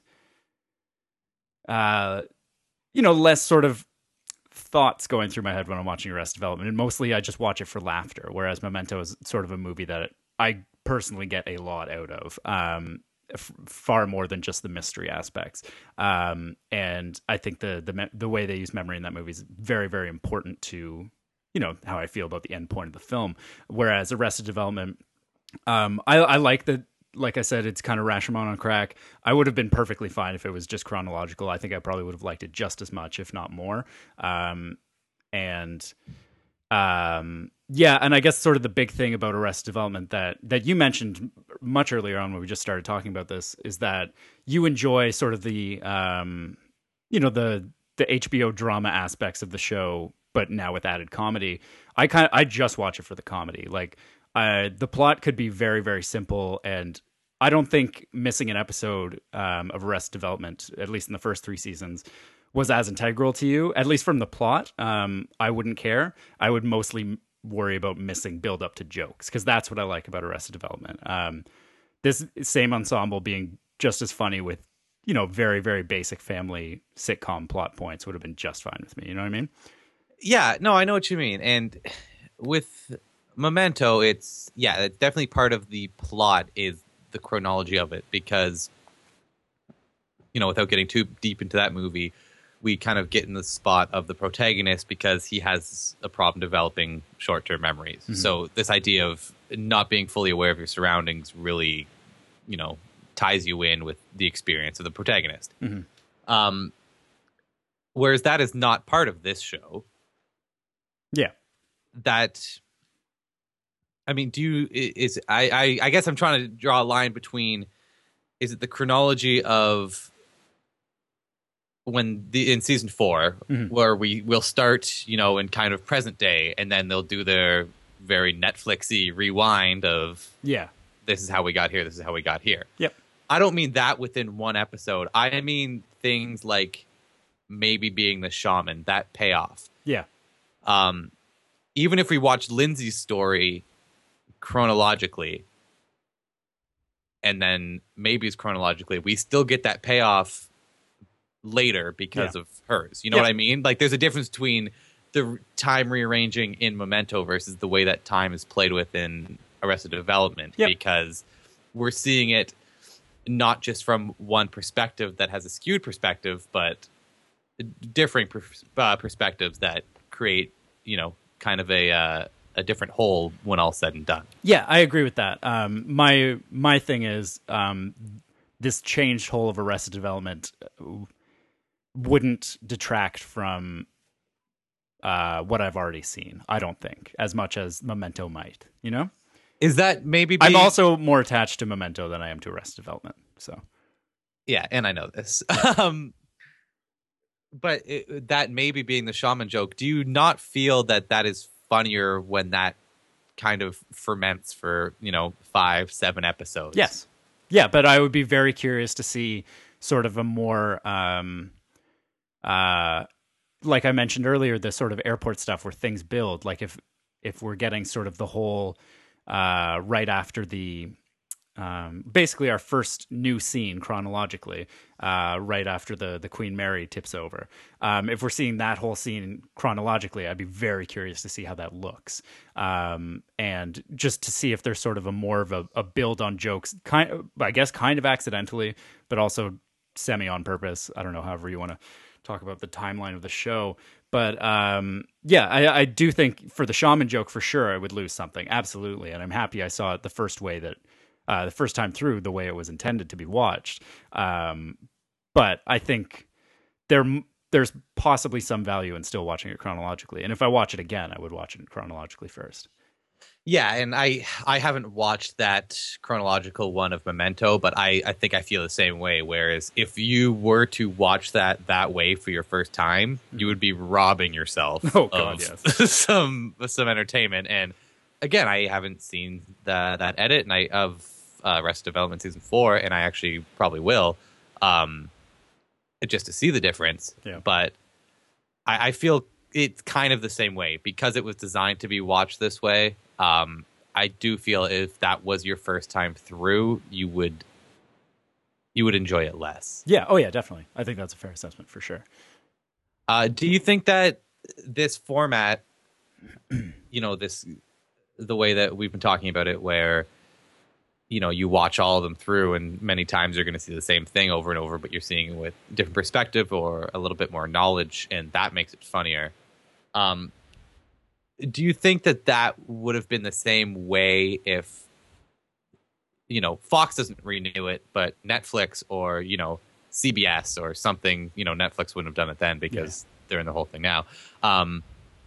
uh, you know, less sort of thoughts going through my head when I'm watching Arrested Development, and mostly I just watch it for laughter. Whereas Memento is sort of a movie that I personally get a lot out of. Um, F- far more than just the mystery aspects, um, and I think the the me- the way they use memory in that movie is very, very important to, you know, how I feel about the end point of the film. Whereas Arrested Development, um, I, I like that. Like I said, it's kind of Rashomon on crack. I would have been perfectly fine if it was just chronological. I think I probably would have liked it just as much, if not more. Um, and um, yeah, and I guess sort of the big thing about Arrested Development that that you mentioned much earlier on when we just started talking about this is that you enjoy sort of the um, you know, the the H B O drama aspects of the show, but now with added comedy. I kind of I just watch it for the comedy. Like uh, the plot could be very, very simple, and I don't think missing an episode um, of Arrested Development, at least in the first three seasons, was as integral to you, at least from the plot. Um, I wouldn't care. I would mostly worry about missing build up to jokes, because that's what I like about Arrested Development. Um, this same ensemble being just as funny with, you know, very, very basic family sitcom plot points would have been just fine with me. You know what I mean? Yeah, no, I know what you mean. And with Memento, it's, yeah, it's definitely part of the plot is the chronology of it, because, you know, without getting too deep into that movie, we kind of get in the spot of the protagonist because he has a problem developing short-term memories. Mm-hmm. So this idea of not being fully aware of your surroundings really, you know, ties you in with the experience of the protagonist. Mm-hmm. Um, whereas that is not part of this show. Yeah. That I mean, do you is I, I I guess I'm trying to draw a line between, is it the chronology of when the in season four Mhm. where we will start, you know, in kind of present day, and then they'll do their very Netflixy rewind of Yeah. this is how we got here, this is how we got here. Yep. I don't mean that within one episode. I mean things like maybe being the shaman, that payoff. Yeah. Um, even if we watch Lindsay's story chronologically, and then maybe it's chronologically, we still get that payoff later because Yeah. of hers. You know Yeah. what I mean? Like, there's a difference between the time rearranging in Memento versus the way that time is played with in Arrested Development, Yep. because we're seeing it not just from one perspective that has a skewed perspective, but differing pers- uh, perspectives that create, you know, kind of a uh, a different whole when all said and done. Yeah, I agree with that. Um, my my thing is um, this changed whole of Arrested Development wouldn't detract from uh, what I've already seen. I don't think as much as Memento might. You know, Is that maybe? Be- I'm also more attached to Memento than I am to Arrested Development. So yeah, and I know this. um, but it, that maybe being the shaman joke, do you not feel that that is funnier when that kind of ferments for, you know, five, seven episodes? yes, yeah, but I would be very curious to see sort of a more, um, uh, like I mentioned earlier, the sort of airport stuff where things build. Like if if we're getting sort of the whole uh, right after the. Um, basically, our first new scene chronologically, uh, right after the the Queen Mary tips over. Um, if we're seeing that whole scene chronologically, I'd be very curious to see how that looks, um, and just to see if there's sort of a more of a, a build on jokes, kind of, I guess, kind of accidentally, but also semi on purpose. I don't know, however you want to talk about the timeline of the show. But um, yeah, I, I do think for the shaman joke, for sure, I would lose something. Absolutely. And I'm happy I saw it the first way that, uh, the first time through, the way it was intended to be watched. Um, but I think there there's possibly some value in still watching it chronologically. And if I watch it again, I would watch it chronologically first. Yeah, and I I haven't watched that chronological one of Memento, but I, I think I feel the same way. Whereas if you were to watch that that way for your first time, you would be robbing yourself Oh, God, of yes. some some entertainment. And again, I haven't seen the, that edit and I of uh, Arrested Development season four, and I actually probably will, um, just to see the difference. Yeah. But I, I feel it's kind of the same way because it was designed to be watched this way. Um, I do feel if that was your first time through, you would you would enjoy it less. Yeah. Oh, yeah, definitely. I think that's a fair assessment for sure. Uh, do you think that this format, you know, this the way that we've been talking about it, where you know you watch all of them through, and many times you're going to see the same thing over and over, but you're seeing it with different perspective or a little bit more knowledge, and that makes it funnier. Um, do you think that that would have been the same way if, you know, Fox doesn't renew it, but Netflix or, you know, C B S or something, you know, Netflix wouldn't have done it then because yeah. they're in the whole thing now. Um,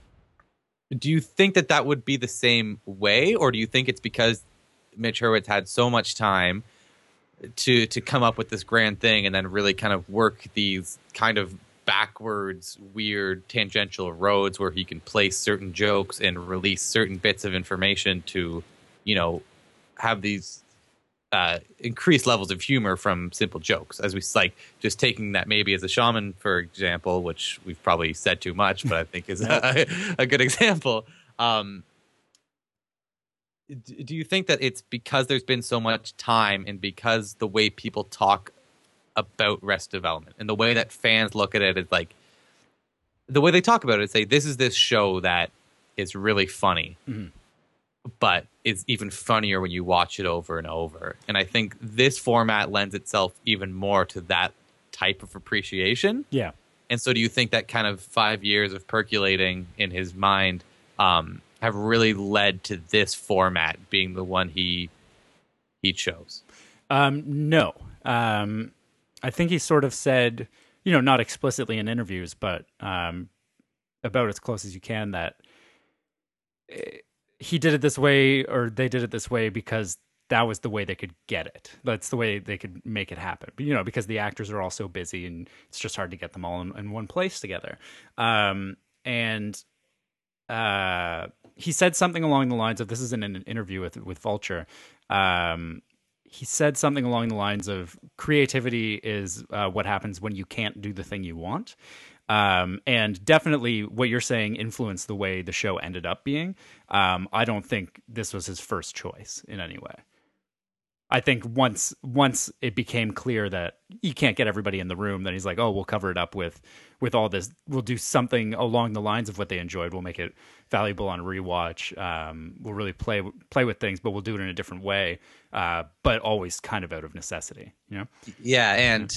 do you think that that would be the same way, or do you think it's because Mitch Hurwitz had so much time to to come up with this grand thing and then really kind of work these kind of backwards, weird, tangential roads where he can place certain jokes and release certain bits of information to, you know, have these uh, increased levels of humor from simple jokes? As we like, just taking that maybe as a shaman, for example, which we've probably said too much, but I think is a, a good example. Um, do you think that it's because there's been so much time and because the way people talk about Arrested Development and the way that fans look at it is like the way they talk about it, say this is this show that is really funny, mm-hmm. but it's even funnier when you watch it over and over. And I think this format lends itself even more to that type of appreciation. Yeah. And so do you think that kind of five years of percolating in his mind um, have really led to this format being the one he he chose? Um, no. Um, I think he sort of said, you know, not explicitly in interviews, but um, about as close as you can, that he did it this way, or they did it this way because that was the way they could get it. That's the way they could make it happen. But, you know, because the actors are all so busy and it's just hard to get them all in, in one place together. Um, and uh, he said something along the lines of, this is in an interview with, with Vulture. Um, he said something along the lines of creativity is uh, what happens when you can't do the thing you want. Um, and definitely what you're saying influenced the way the show ended up being. Um, I don't think this was his first choice in any way. I think once once it became clear that you can't get everybody in the room, then he's like, oh, we'll cover it up with with all this. We'll do something along the lines of what they enjoyed. We'll make it valuable on rewatch. Um, we'll really play play with things, but we'll do it in a different way, uh, but always kind of out of necessity. You know? Yeah, and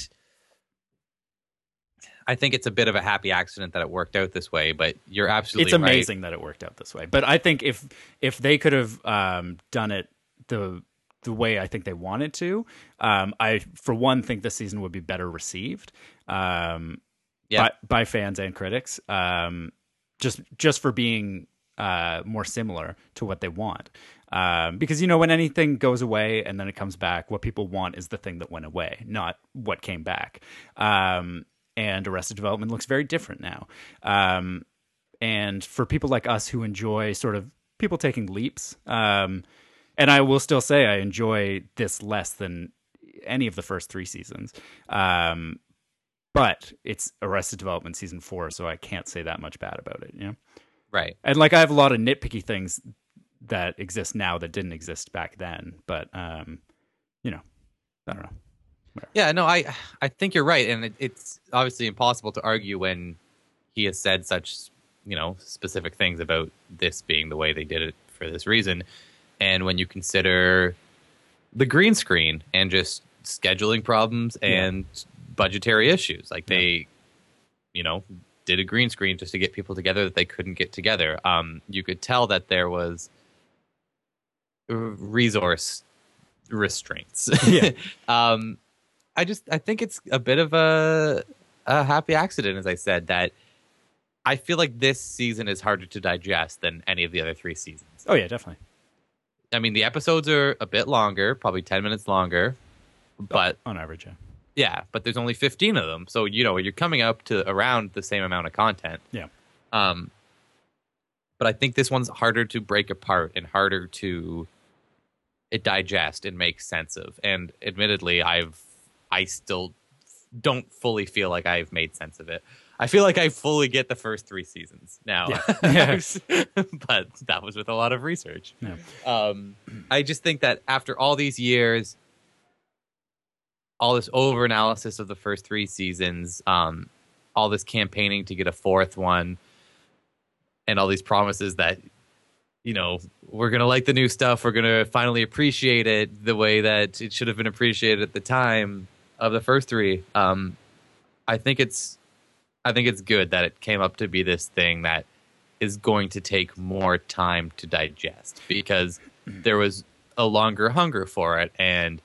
I think it's a bit of a happy accident that it worked out this way, but you're absolutely right. It's right. amazing that it worked out this way. But I think if if they could have um, done it the the way I think they wanted to, um, I for one think this season would be better received um, yeah. by, by fans and critics, um, just just for being uh, more similar to what they want. Um, because, you know, when anything goes away and then it comes back, what people want is the thing that went away, not what came back. Um, and Arrested Development looks very different now. Um, and for people like us who enjoy sort of people taking leaps, um, and I will still say I enjoy this less than any of the first three seasons. Um, but it's Arrested Development season four, so I can't say that much bad about it, you know? Right. And like I have a lot of nitpicky things that exist now that didn't exist back then, but um, you know, I don't know. Whatever. Yeah, no, I I think you're right, and it, it's obviously impossible to argue when he has said such, you know, specific things about this being the way they did it for this reason. And when you consider the green screen and just scheduling problems and yeah. budgetary issues, like yeah. they, you know, did a green screen just to get people together that they couldn't get together. Um, you could tell that there was resource restraints. Yeah. um, I just, I think it's a bit of a, a happy accident, as I said, that I feel like this season is harder to digest than any of the other three seasons. Oh yeah, definitely. I mean, the episodes are a bit longer, probably ten minutes longer, but on average, yeah. Yeah, but there's only fifteen of them. So, you know, you're coming up to around the same amount of content. Yeah. Um, but I think this one's harder to break apart and harder to it digest and make sense of. And admittedly, I've I still don't fully feel like I've made sense of it. I feel like I fully get the first three seasons now. Yeah. But that was with a lot of research. Yeah. Um, I just think that after all these years, all this over-analysis of the first three seasons, um, all this campaigning to get a fourth one, and all these promises that, you know, we're going to like the new stuff, we're going to finally appreciate it the way that it should have been appreciated at the time of the first three. Um, I think it's I think it's good that it came up to be this thing that is going to take more time to digest, because there was a longer hunger for it. And,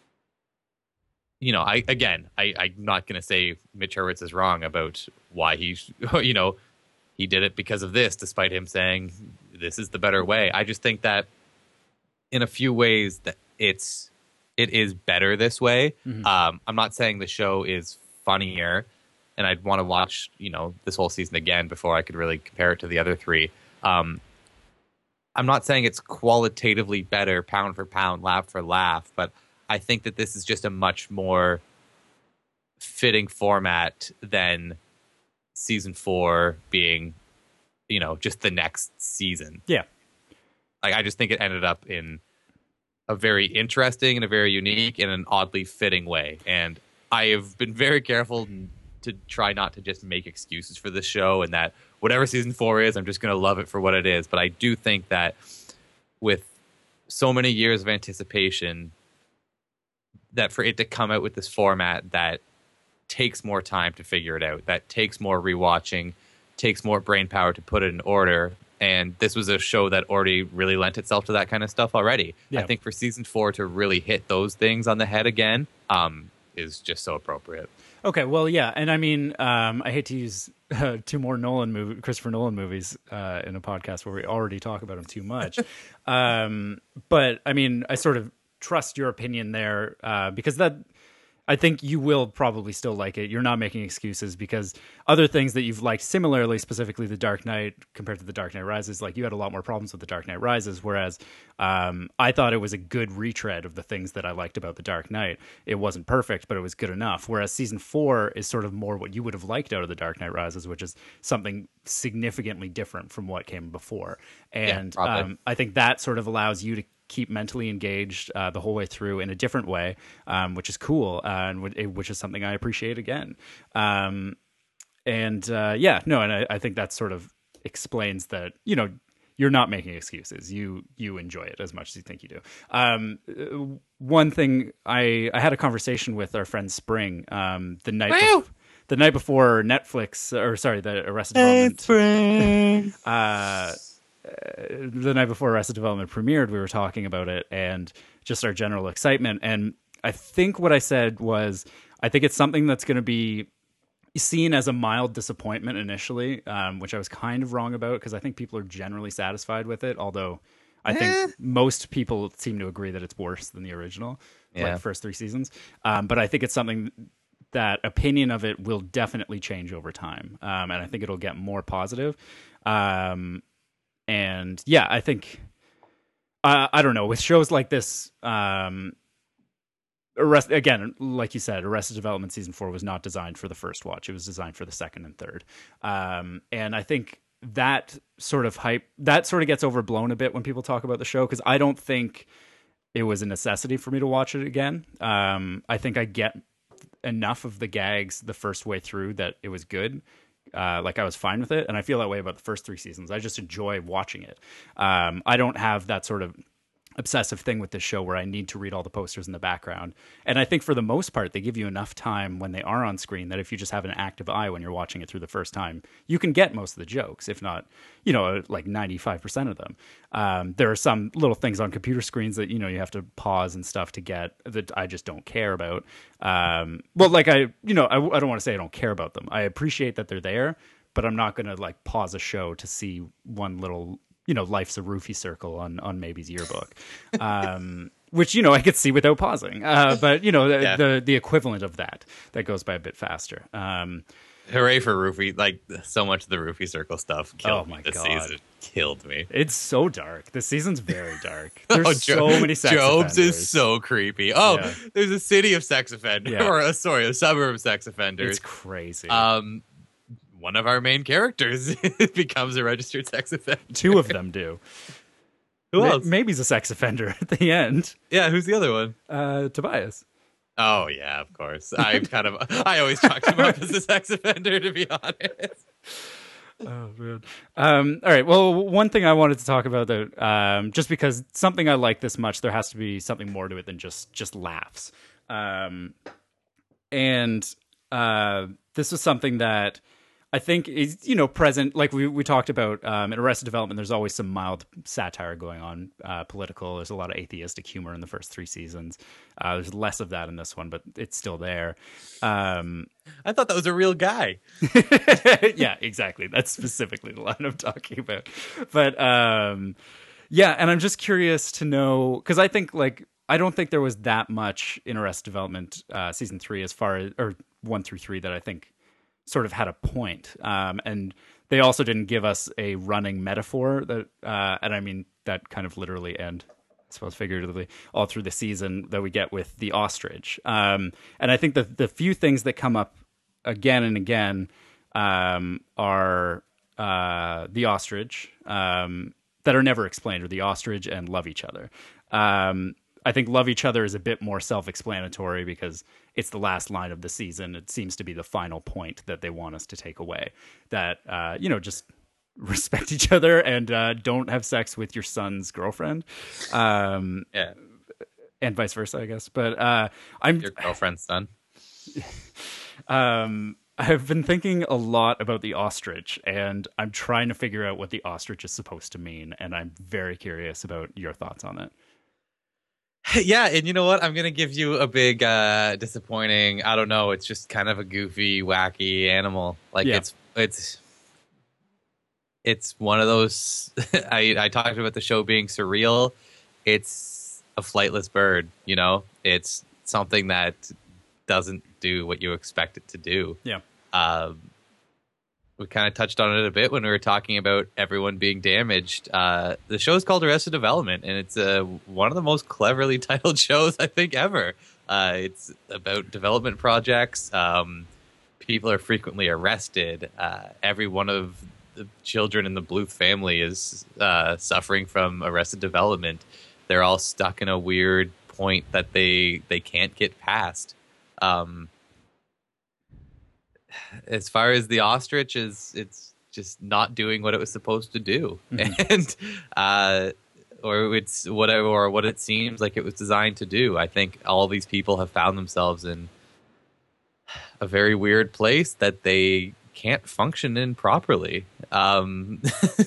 you know, I again, I, I'm not going to say Mitch Hurwitz is wrong about why he, you know, he did it because of this, despite him saying this is the better way. I just think that in a few ways that it's it is better this way. Mm-hmm. Um, I'm not saying the show is funnier, and I'd want to watch, you know, this whole season again before I could really compare it to the other three. Um, I'm not saying it's qualitatively better, pound for pound, laugh for laugh, but I think that this is just a much more fitting format than season four being, you know, just the next season. Yeah. Like, I just think it ended up in a very interesting and a very unique and an oddly fitting way. And I have been very careful to try not to just make excuses for this show, and that whatever season four is, I'm just going to love it for what it is. But I do think that with so many years of anticipation, that for it to come out with this format that takes more time to figure it out, that takes more rewatching, takes more brain power to put it in order. And this was a show that already really lent itself to that kind of stuff already. Yeah. I think for season four to really hit those things on the head again um, is just so appropriate. Okay, well, yeah, and I mean, um, I hate to use uh, two more Nolan movie, Christopher Nolan movies uh, in a podcast where we already talk about them too much. um, but I mean, I sort of trust your opinion there uh, because that. I think you will probably still like it. You're not making excuses because other things that you've liked similarly, specifically The Dark Knight compared to The Dark Knight Rises, like you had a lot more problems with The Dark Knight Rises, whereas um, I thought it was a good retread of the things that I liked about The Dark Knight. It wasn't perfect, but it was good enough. Whereas season four is sort of more what you would have liked out of The Dark Knight Rises, which is something significantly different from what came before. And yeah, um, I think that sort of allows you to keep mentally engaged uh, the whole way through in a different way, um, which is cool, uh, and w- which is something I appreciate again. Um, and uh, yeah, no, and I, I think that sort of explains that, you know, you're not making excuses. You you enjoy it as much as you think you do. Um, one thing, I, I had a conversation with our friend Spring um, the night bef- the night before Netflix, or sorry, the Arrested Development. Hey, uh, the night before Arrested Development premiered, we were talking about it and just our general excitement. And I think what I said was, I think it's something that's going to be seen as a mild disappointment initially, um, which I was kind of wrong about because I think people are generally satisfied with it. Although I think eh. most people seem to agree that it's worse than the original, yeah. like the first three seasons. Um, but I think it's something that opinion of it will definitely change over time. Um, and I think it'll get more positive. Um, And yeah, I think, uh, I don't know, with shows like this, um, Arrest, again, like you said, Arrested Development season four was not designed for the first watch. It was designed for the second and third. Um, and I think that sort of hype, that sort of gets overblown a bit when people talk about the show, because I don't think it was a necessity for me to watch it again. Um, I think I get enough of the gags the first way through that it was good. Uh, like I was fine with it, and I feel that way about the first three seasons. I just enjoy watching it. Um, I don't have that sort of obsessive thing with this show where I need to read all the posters in the background. And I think for the most part, they give you enough time when they are on screen that if you just have an active eye when you're watching it through the first time, you can get most of the jokes, if not, you know, like ninety-five percent of them. Um, there are some little things on computer screens that, you know, you have to pause and stuff to get that I just don't care about. Um, well, like I, you know, I, I don't want to say I don't care about them. I appreciate that they're there, but I'm not going to like pause a show to see one little, you know, Life's a Roofie circle on, on Maybe's yearbook, um, which, you know, I could see without pausing. Uh, but, you know, the, yeah. the the equivalent of that, that goes by a bit faster. Um, Hooray for Roofie. Like, so much of the Roofie circle stuff killed oh my me this God. season. Killed me. It's so dark. The season's very dark. There's oh, so many sex Jobs offenders. is so creepy. Oh, yeah. There's a city of sex offenders. Yeah. Or, uh, sorry, a suburb of sex offenders. It's crazy. Um... One of our main characters becomes a registered sex offender. Two of them do. Who Ma- else? Maybe's a sex offender at the end. Yeah, who's the other one? Uh, Tobias. Oh, yeah, of course. I kind of, I always chalked him up as a sex offender, to be honest. Oh, man. Um, all right. Well, one thing I wanted to talk about, though, um, just because something I like this much, there has to be something more to it than just just laughs. Um, and uh, this was something that I think is, you know, present, like we, we talked about um, in Arrested Development, there's always some mild satire going on, uh, political. There's a lot of atheistic humor in the first three seasons. Uh, there's less of that in this one, but it's still there. Um, I thought that was a real guy. Yeah, exactly. That's specifically the line I'm talking about. But um, yeah, and I'm just curious to know, because I think, like, I don't think there was that much in Arrested Development uh, season three as far as, or one through three that I think sort of had a point. Um, and they also didn't give us a running metaphor that, uh, and I mean that kind of literally and I suppose figuratively all through the season that we get with the ostrich. Um, and I think the the few things that come up again and again um, are uh, the ostrich um, that are never explained, or the ostrich and love each other. Um, I think love each other is a bit more self-explanatory because it's the last line of the season. It seems to be the final point that they want us to take away. That, uh, you know, just respect each other and uh, don't have sex with your son's girlfriend. Um, yeah. And vice versa, I guess. But uh, I'm... Your girlfriend's son. um, I've been thinking a lot about the ostrich, and I'm trying to figure out what the ostrich is supposed to mean. And I'm very curious about your thoughts on it. Yeah, and you know what? I'm gonna give you a big uh disappointing. I don't know. It's just kind of a goofy, wacky animal. Like Yeah. it's it's it's one of those. I I talked about the show being surreal. It's a flightless bird. You know, it's something that doesn't do what you expect it to do. Yeah. Um, we kind of touched on it a bit when we were talking about everyone being damaged. Uh, the show is called Arrested Development, and it's uh, one of the most cleverly titled shows I think ever. Uh, it's about development projects. Um, people are frequently arrested. Uh, every one of the children in the Bluth family is uh, suffering from arrested development. They're all stuck in a weird point that they they can't get past. Um, as far as the ostrich is, it's just not doing what it was supposed to do, mm-hmm. and uh, or it's whatever, or what it seems like it was designed to do. I think all these people have found themselves in a very weird place that they can't function in properly. Um,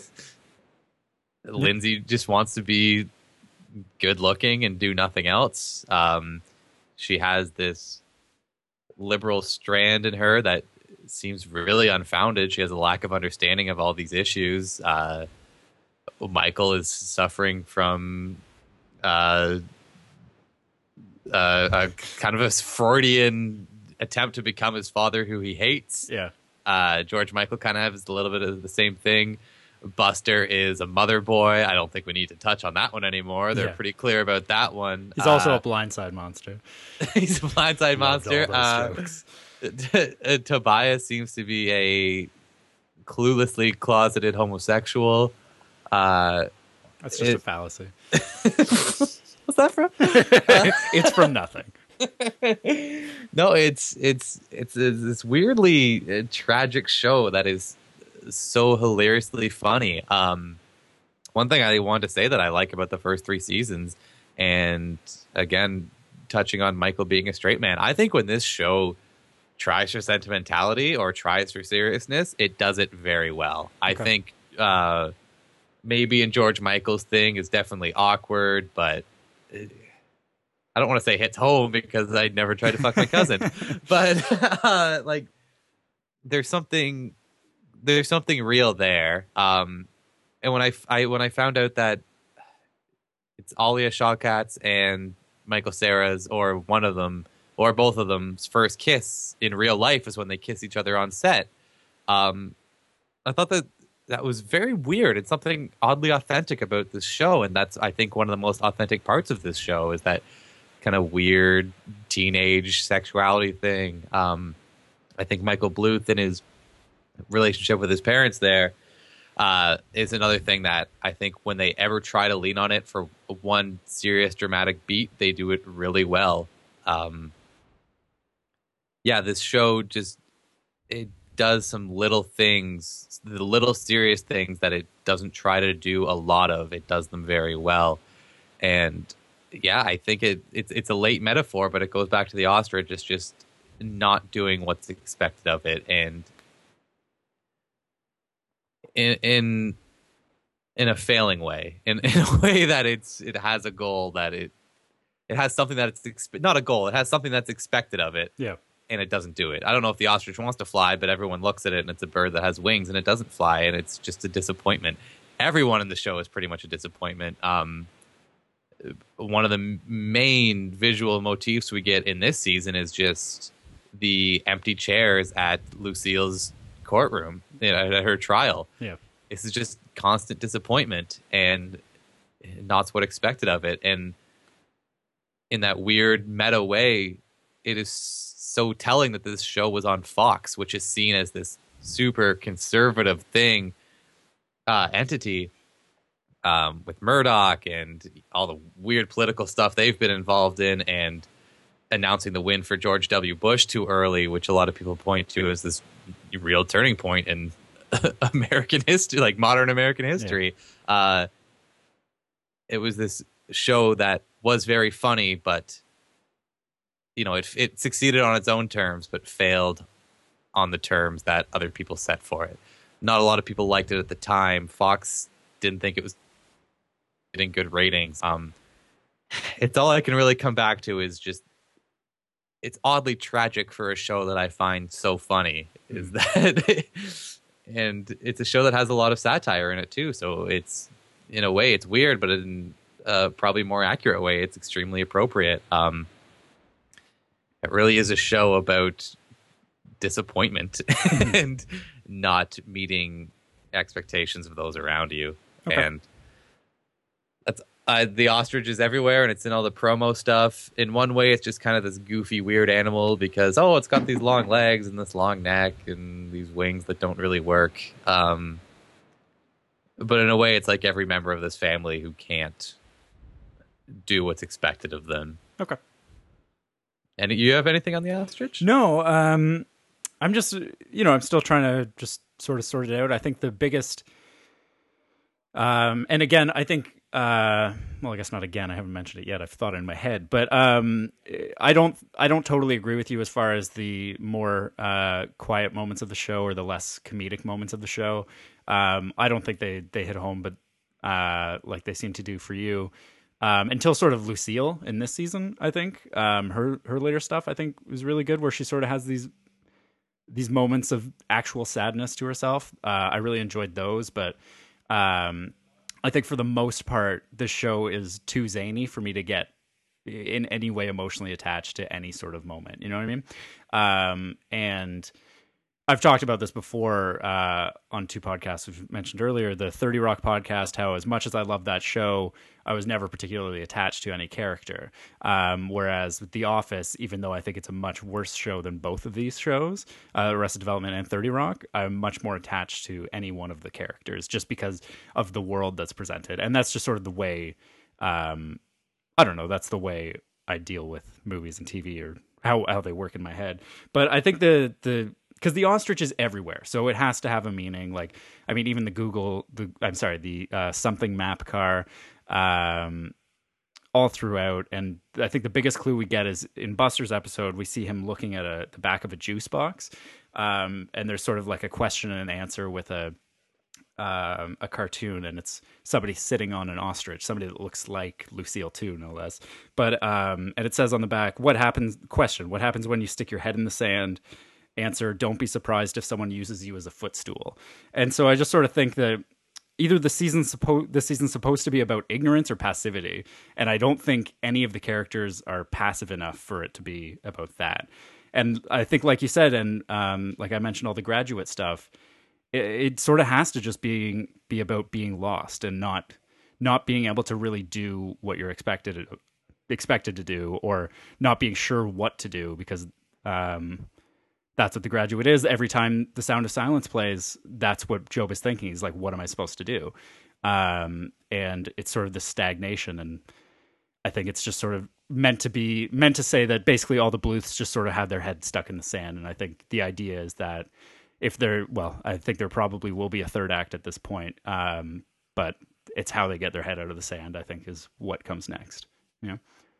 Lindsay just wants to be good looking and do nothing else. Um, she has this liberal strand in her that seems really unfounded. She has a lack of understanding of all these issues. Uh, Michael is suffering from uh, uh, a kind of a Freudian attempt to become his father, who he hates. Yeah. Uh, George Michael kind of has a little bit of the same thing. Buster is a mother boy. I don't think we need to touch on that one anymore. They're yeah. pretty clear about that one. He's also uh, a blindside monster. He's a blindside monster. Uh, t- uh, Tobias seems to be a cluelessly closeted homosexual. Uh, That's just it, a fallacy. What's that from? uh, it's from nothing. No, it's it's it's, it's this weirdly uh, tragic show that is so hilariously funny. Um, one thing I wanted to say that I like about the first three seasons, and again, touching on Michael being a straight man, I think when this show tries for sentimentality or tries for seriousness, it does it very well. I okay. think uh, maybe in George Michael's thing is definitely awkward, but it, I don't want to say hits home because I never tried to fuck my cousin, but uh, like there's something. There's something real there. Um, and when I, I when I found out that it's Alia Shawkat's and Michael Cera's, or one of them, or both of them's first kiss in real life is when they kiss each other on set, um, I thought that that was very weird and something oddly authentic about this show. And that's, I think, one of the most authentic parts of this show is that kind of weird teenage sexuality thing. Um, I think Michael Bluth and his relationship with his parents there uh, is another thing that I think when they ever try to lean on it for one serious dramatic beat, they do it really well. Um, yeah, this show just, it does some little things, the little serious things that it doesn't try to do a lot of. It does them very well. And yeah, I think it it's it's a late metaphor, but it goes back to the ostrich. It's just not doing what's expected of it, and in in in a failing way, in, in a way that it's it has a goal that it it has something that it's expe- not a goal. It has something that's expected of it. Yeah. And it doesn't do it. I don't know if the ostrich wants to fly, but everyone looks at it and it's a bird that has wings and it doesn't fly, and it's just a disappointment. Everyone in the show is pretty much a disappointment. Um, one of the main visual motifs we get in this season is just the empty chairs at Lucille's courtroom, you know, at her trial. Yeah. This is just constant disappointment and not what expected of it. And in that weird meta way, it is so telling that this show was on Fox, which is seen as this super conservative thing, uh, entity, um, with Murdoch and all the weird political stuff they've been involved in, and announcing the win for George W. Bush too early, which a lot of people point to as this real turning point in American history, like modern American history. Yeah. Uh, it was this show that was very funny, but you know, it it succeeded on its own terms, but failed on the terms that other people set for it. Not a lot of people liked it at the time. Fox didn't think it was getting good ratings. Um, it's all I can really come back to is just it's oddly tragic for a show that I find so funny. Mm. Is that, and it's a show that has a lot of satire in it too. So it's in a way it's weird, but in a probably more accurate way, it's extremely appropriate. Um, it really is a show about disappointment and not meeting expectations of those around you. Okay. And that's uh, the ostrich is everywhere, and it's in all the promo stuff. In one way, it's just kind of this goofy, weird animal because, oh, it's got these long legs and this long neck and these wings that don't really work. Um, but in a way, it's like every member of this family who can't do what's expected of them. Okay. And you have anything on the ostrich? No, um, I'm just, you know, I'm still trying to just sort of sort it out. I think the biggest, um, and again, I think, uh, well, I guess not again. I haven't mentioned it yet. I've thought it in my head, but um, I don't, I don't totally agree with you as far as the more uh, quiet moments of the show or the less comedic moments of the show. Um, I don't think they they hit home, but uh, like they seem to do for you. Um, until sort of Lucille in this season, I think um, her her later stuff I think was really good, where she sort of has these these moments of actual sadness to herself. Uh, I really enjoyed those, but um, I think for the most part, this show is too zany for me to get in any way emotionally attached to any sort of moment. You know what I mean? Um, and I've talked about this before uh, on two podcasts we've mentioned earlier, the thirty Rock podcast, how as much as I love that show, I was never particularly attached to any character. Um, whereas with The Office, even though I think it's a much worse show than both of these shows, uh, Arrested Development and thirty Rock, I'm much more attached to any one of the characters just because of the world that's presented. And that's just sort of the way, um, I don't know, that's the way I deal with movies and T V or how, how they work in my head. But I think the the... because the ostrich is everywhere, so it has to have a meaning. Like, I mean, even the Google, the I'm sorry, the uh, something map car, um, all throughout. And I think the biggest clue we get is in Buster's episode, we see him looking at a, the back of a juice box, um, and there's sort of like a question and an answer with a um, a cartoon, and it's somebody sitting on an ostrich, somebody that looks like Lucille too, no less. But um, and it says on the back, "What happens?" Question: What happens when you stick your head in the sand? Answer: don't be surprised if someone uses you as a footstool. And so I just sort of think that either the season's supposed the season's supposed to be about ignorance or passivity, and I don't think any of the characters are passive enough for it to be about that. And I think, like you said, and um, like I mentioned, all the graduate stuff, it, it sort of has to just be be about being lost and not not being able to really do what you're expected expected to do, or not being sure what to do, because um, that's what The Graduate is. Every time The Sound of Silence plays, that's what Job is thinking. He's like, what am I supposed to do? Um, and it's sort of the stagnation. And I think it's just sort of meant to be, meant to say that basically all the Bluths just sort of have their head stuck in the sand. And I think the idea is that if there, well, I think there probably will be a third act at this point. Um, but it's how they get their head out of the sand, I think, is what comes next. Yeah.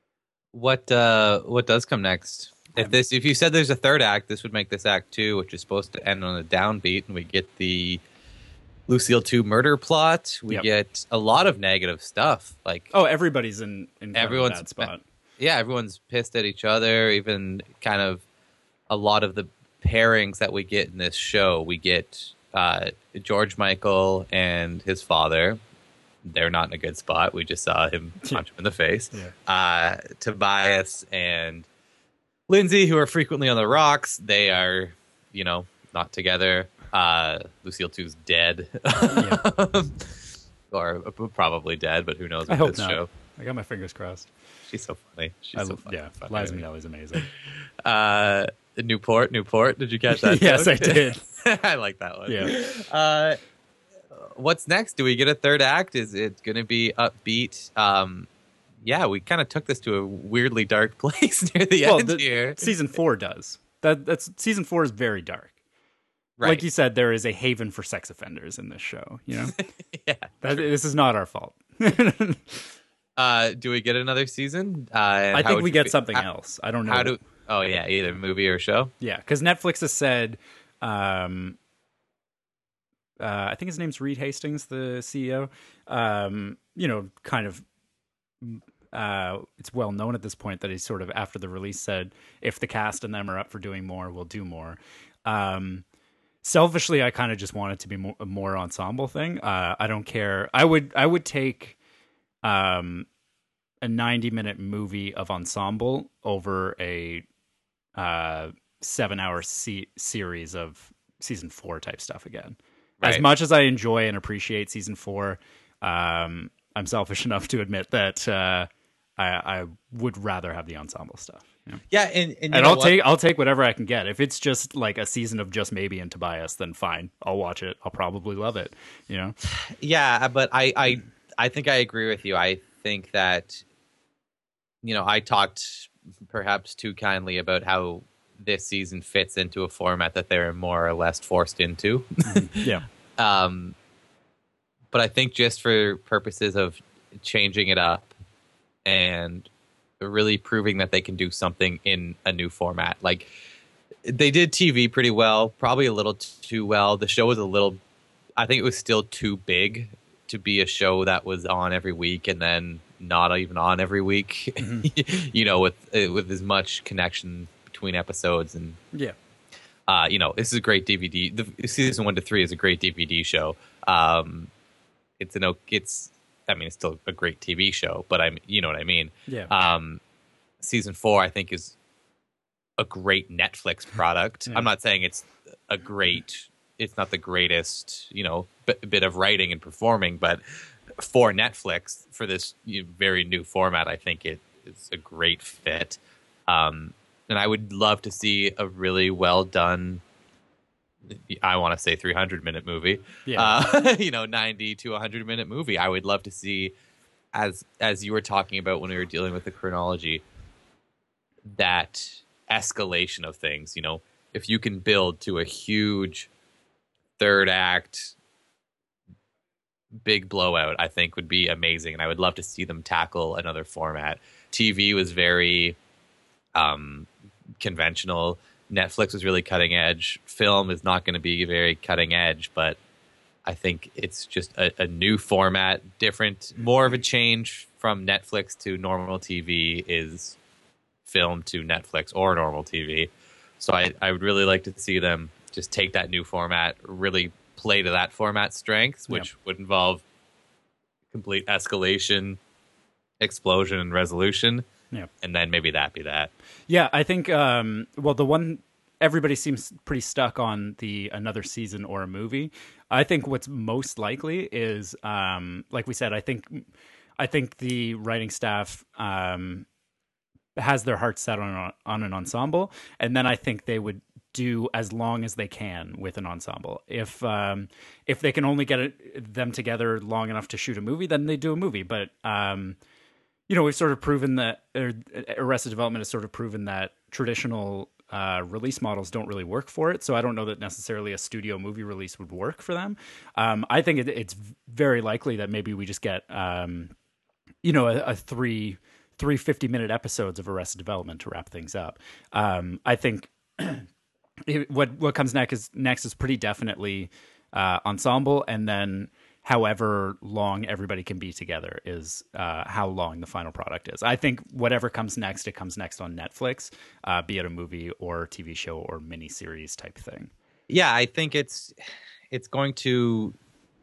What, uh, what does come next? If this, if you said there's a third act, this would make this act two, which is supposed to end on a downbeat, and we get the Lucille two murder plot. We yep. get a lot of negative stuff. Like, oh, everybody's in, in everyone's bad spot. Yeah, everyone's pissed at each other. Even kind of a lot of the pairings that we get in this show, we get uh, George Michael and his father. They're not in a good spot. We just saw him punch him in the face. Yeah. Uh, Tobias and Lindsay, who are frequently on the rocks, they are, you know, not together. Uh, Lucille two's dead. Yeah. Or probably dead, but who knows with I hope this not. show. I got my fingers crossed. She's so funny. She's I, so funny. Yeah, funny. Liza Minnelli's amazing. Uh, Newport, Newport. Did you catch that? Yes, I did. I like that one. Yeah. Uh, what's next? Do we get a third act? Is it going to be upbeat? Um, yeah, we kind of took this to a weirdly dark place near the well, end the, here. Season four does. That that's season four is very dark. Right. Like you said, there is a haven for sex offenders in this show. You know, yeah, that, this is not our fault. uh, do we get another season? Uh, I think we get be, something how, else. I don't know. How do? Oh yeah, either movie or show. Yeah, because Netflix has said. Um, uh, I think his name's Reed Hastings, the C E O. Um, you know, kind of uh, it's well known at this point that he sort of, after the release, said, if the cast and them are up for doing more, we'll do more. Um, selfishly, I kind of just want it to be more, a more ensemble thing. Uh, I don't care. I would, I would take um, a ninety minute movie of ensemble over a uh, seven hour se- series of season four type stuff again. Right. As much as I enjoy and appreciate season four, um, I'm selfish enough to admit that uh, I, I would rather have the ensemble stuff. You know? Yeah, and and, and I'll what? take I'll take whatever I can get. If it's just like a season of just Maybe and Tobias, then fine, I'll watch it. I'll probably love it. You know? Yeah, but I I, I think I agree with you. I think that, you know, I talked perhaps too kindly about how this season fits into a format that they're more or less forced into. Yeah. Um, but I think just for purposes of changing it up and really proving that they can do something in a new format. Like, they did T V pretty well, probably a little t- too well. The show was a little, I think it was still too big to be a show that was on every week and then not even on every week, mm-hmm. you know, with with as much connection between episodes. And yeah, uh, you know, this is a great D V D. The season one to three is a great D V D show. Um, it's an it's, I mean, it's still a great T V show, but I'm, you know what I mean. Yeah. Um, season four, I think, is a great Netflix product. Yeah. I'm not saying it's a great, it's not the greatest, you know, b- bit of writing and performing, but for Netflix, for this you know, very new format, I think it is a great fit. Um, and I would love to see a really well done, I want to say three hundred minute movie, yeah. uh, you know, ninety to one hundred minute movie. I would love to see, as as you were talking about when we were dealing with the chronology, that escalation of things. You know, if you can build to a huge third act, big blowout, I think would be amazing. And I would love to see them tackle another format. T V was very um, conventional. Netflix was really cutting edge. Film is not going to be very cutting edge, but I think it's just a, a new format, different, more of a change from Netflix to normal T V is film to Netflix or normal T V. So I, I would really like to see them just take that new format, really play to that format's strengths, which yep. would involve complete escalation, explosion, and resolution. Yeah. And then maybe that be that. Yeah, I think, um, well, the one, everybody seems pretty stuck on the another season or a movie. I think what's most likely is, um, like we said, I think, I think the writing staff um, has their heart set on, on an ensemble. And then I think they would do as long as they can with an ensemble. If um, if they can only get it, them together long enough to shoot a movie, then they do a movie. But um, you know, we've sort of proven that er, Arrested Development has sort of proven that traditional uh, release models don't really work for it. So I don't know that necessarily a studio movie release would work for them. Um, I think it, it's very likely that maybe we just get um, you know a, a three three fifty minute episodes of Arrested Development to wrap things up. Um, I think. It, what what comes next is next is pretty definitely uh, ensemble, and then however long everybody can be together is uh, how long the final product is. I think whatever comes next, it comes next on Netflix, uh, be it a movie or T V show or miniseries type thing. Yeah, I think it's it's going to,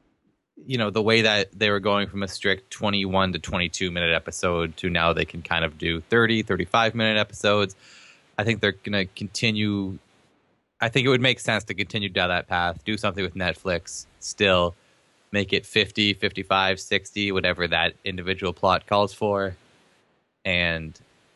you know, the way that they were going from a strict twenty-one to twenty-two minute episode to now they can kind of do thirty, thirty-five minute episodes. I think they're going to continue. I think it would make sense to continue down that path, do something with Netflix, still make it fifty, fifty-five, sixty, whatever that individual plot calls for, and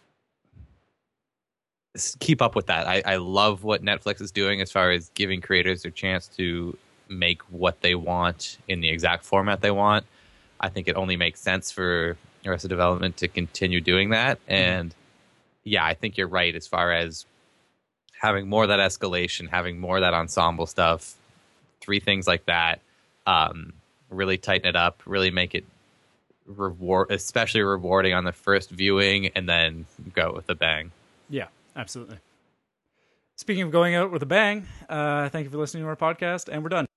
keep up with that. I, I love what Netflix is doing as far as giving creators their chance to make what they want in the exact format they want. I think it only makes sense for Arrested Development to continue doing that. And yeah, I think you're right as far as having more of that escalation, having more of that ensemble stuff, three things like that, um, really tighten it up, really make it reward, especially rewarding on the first viewing, and then go with a bang. Yeah, absolutely. Speaking of going out with a bang, uh, thank you for listening to our podcast, and we're done.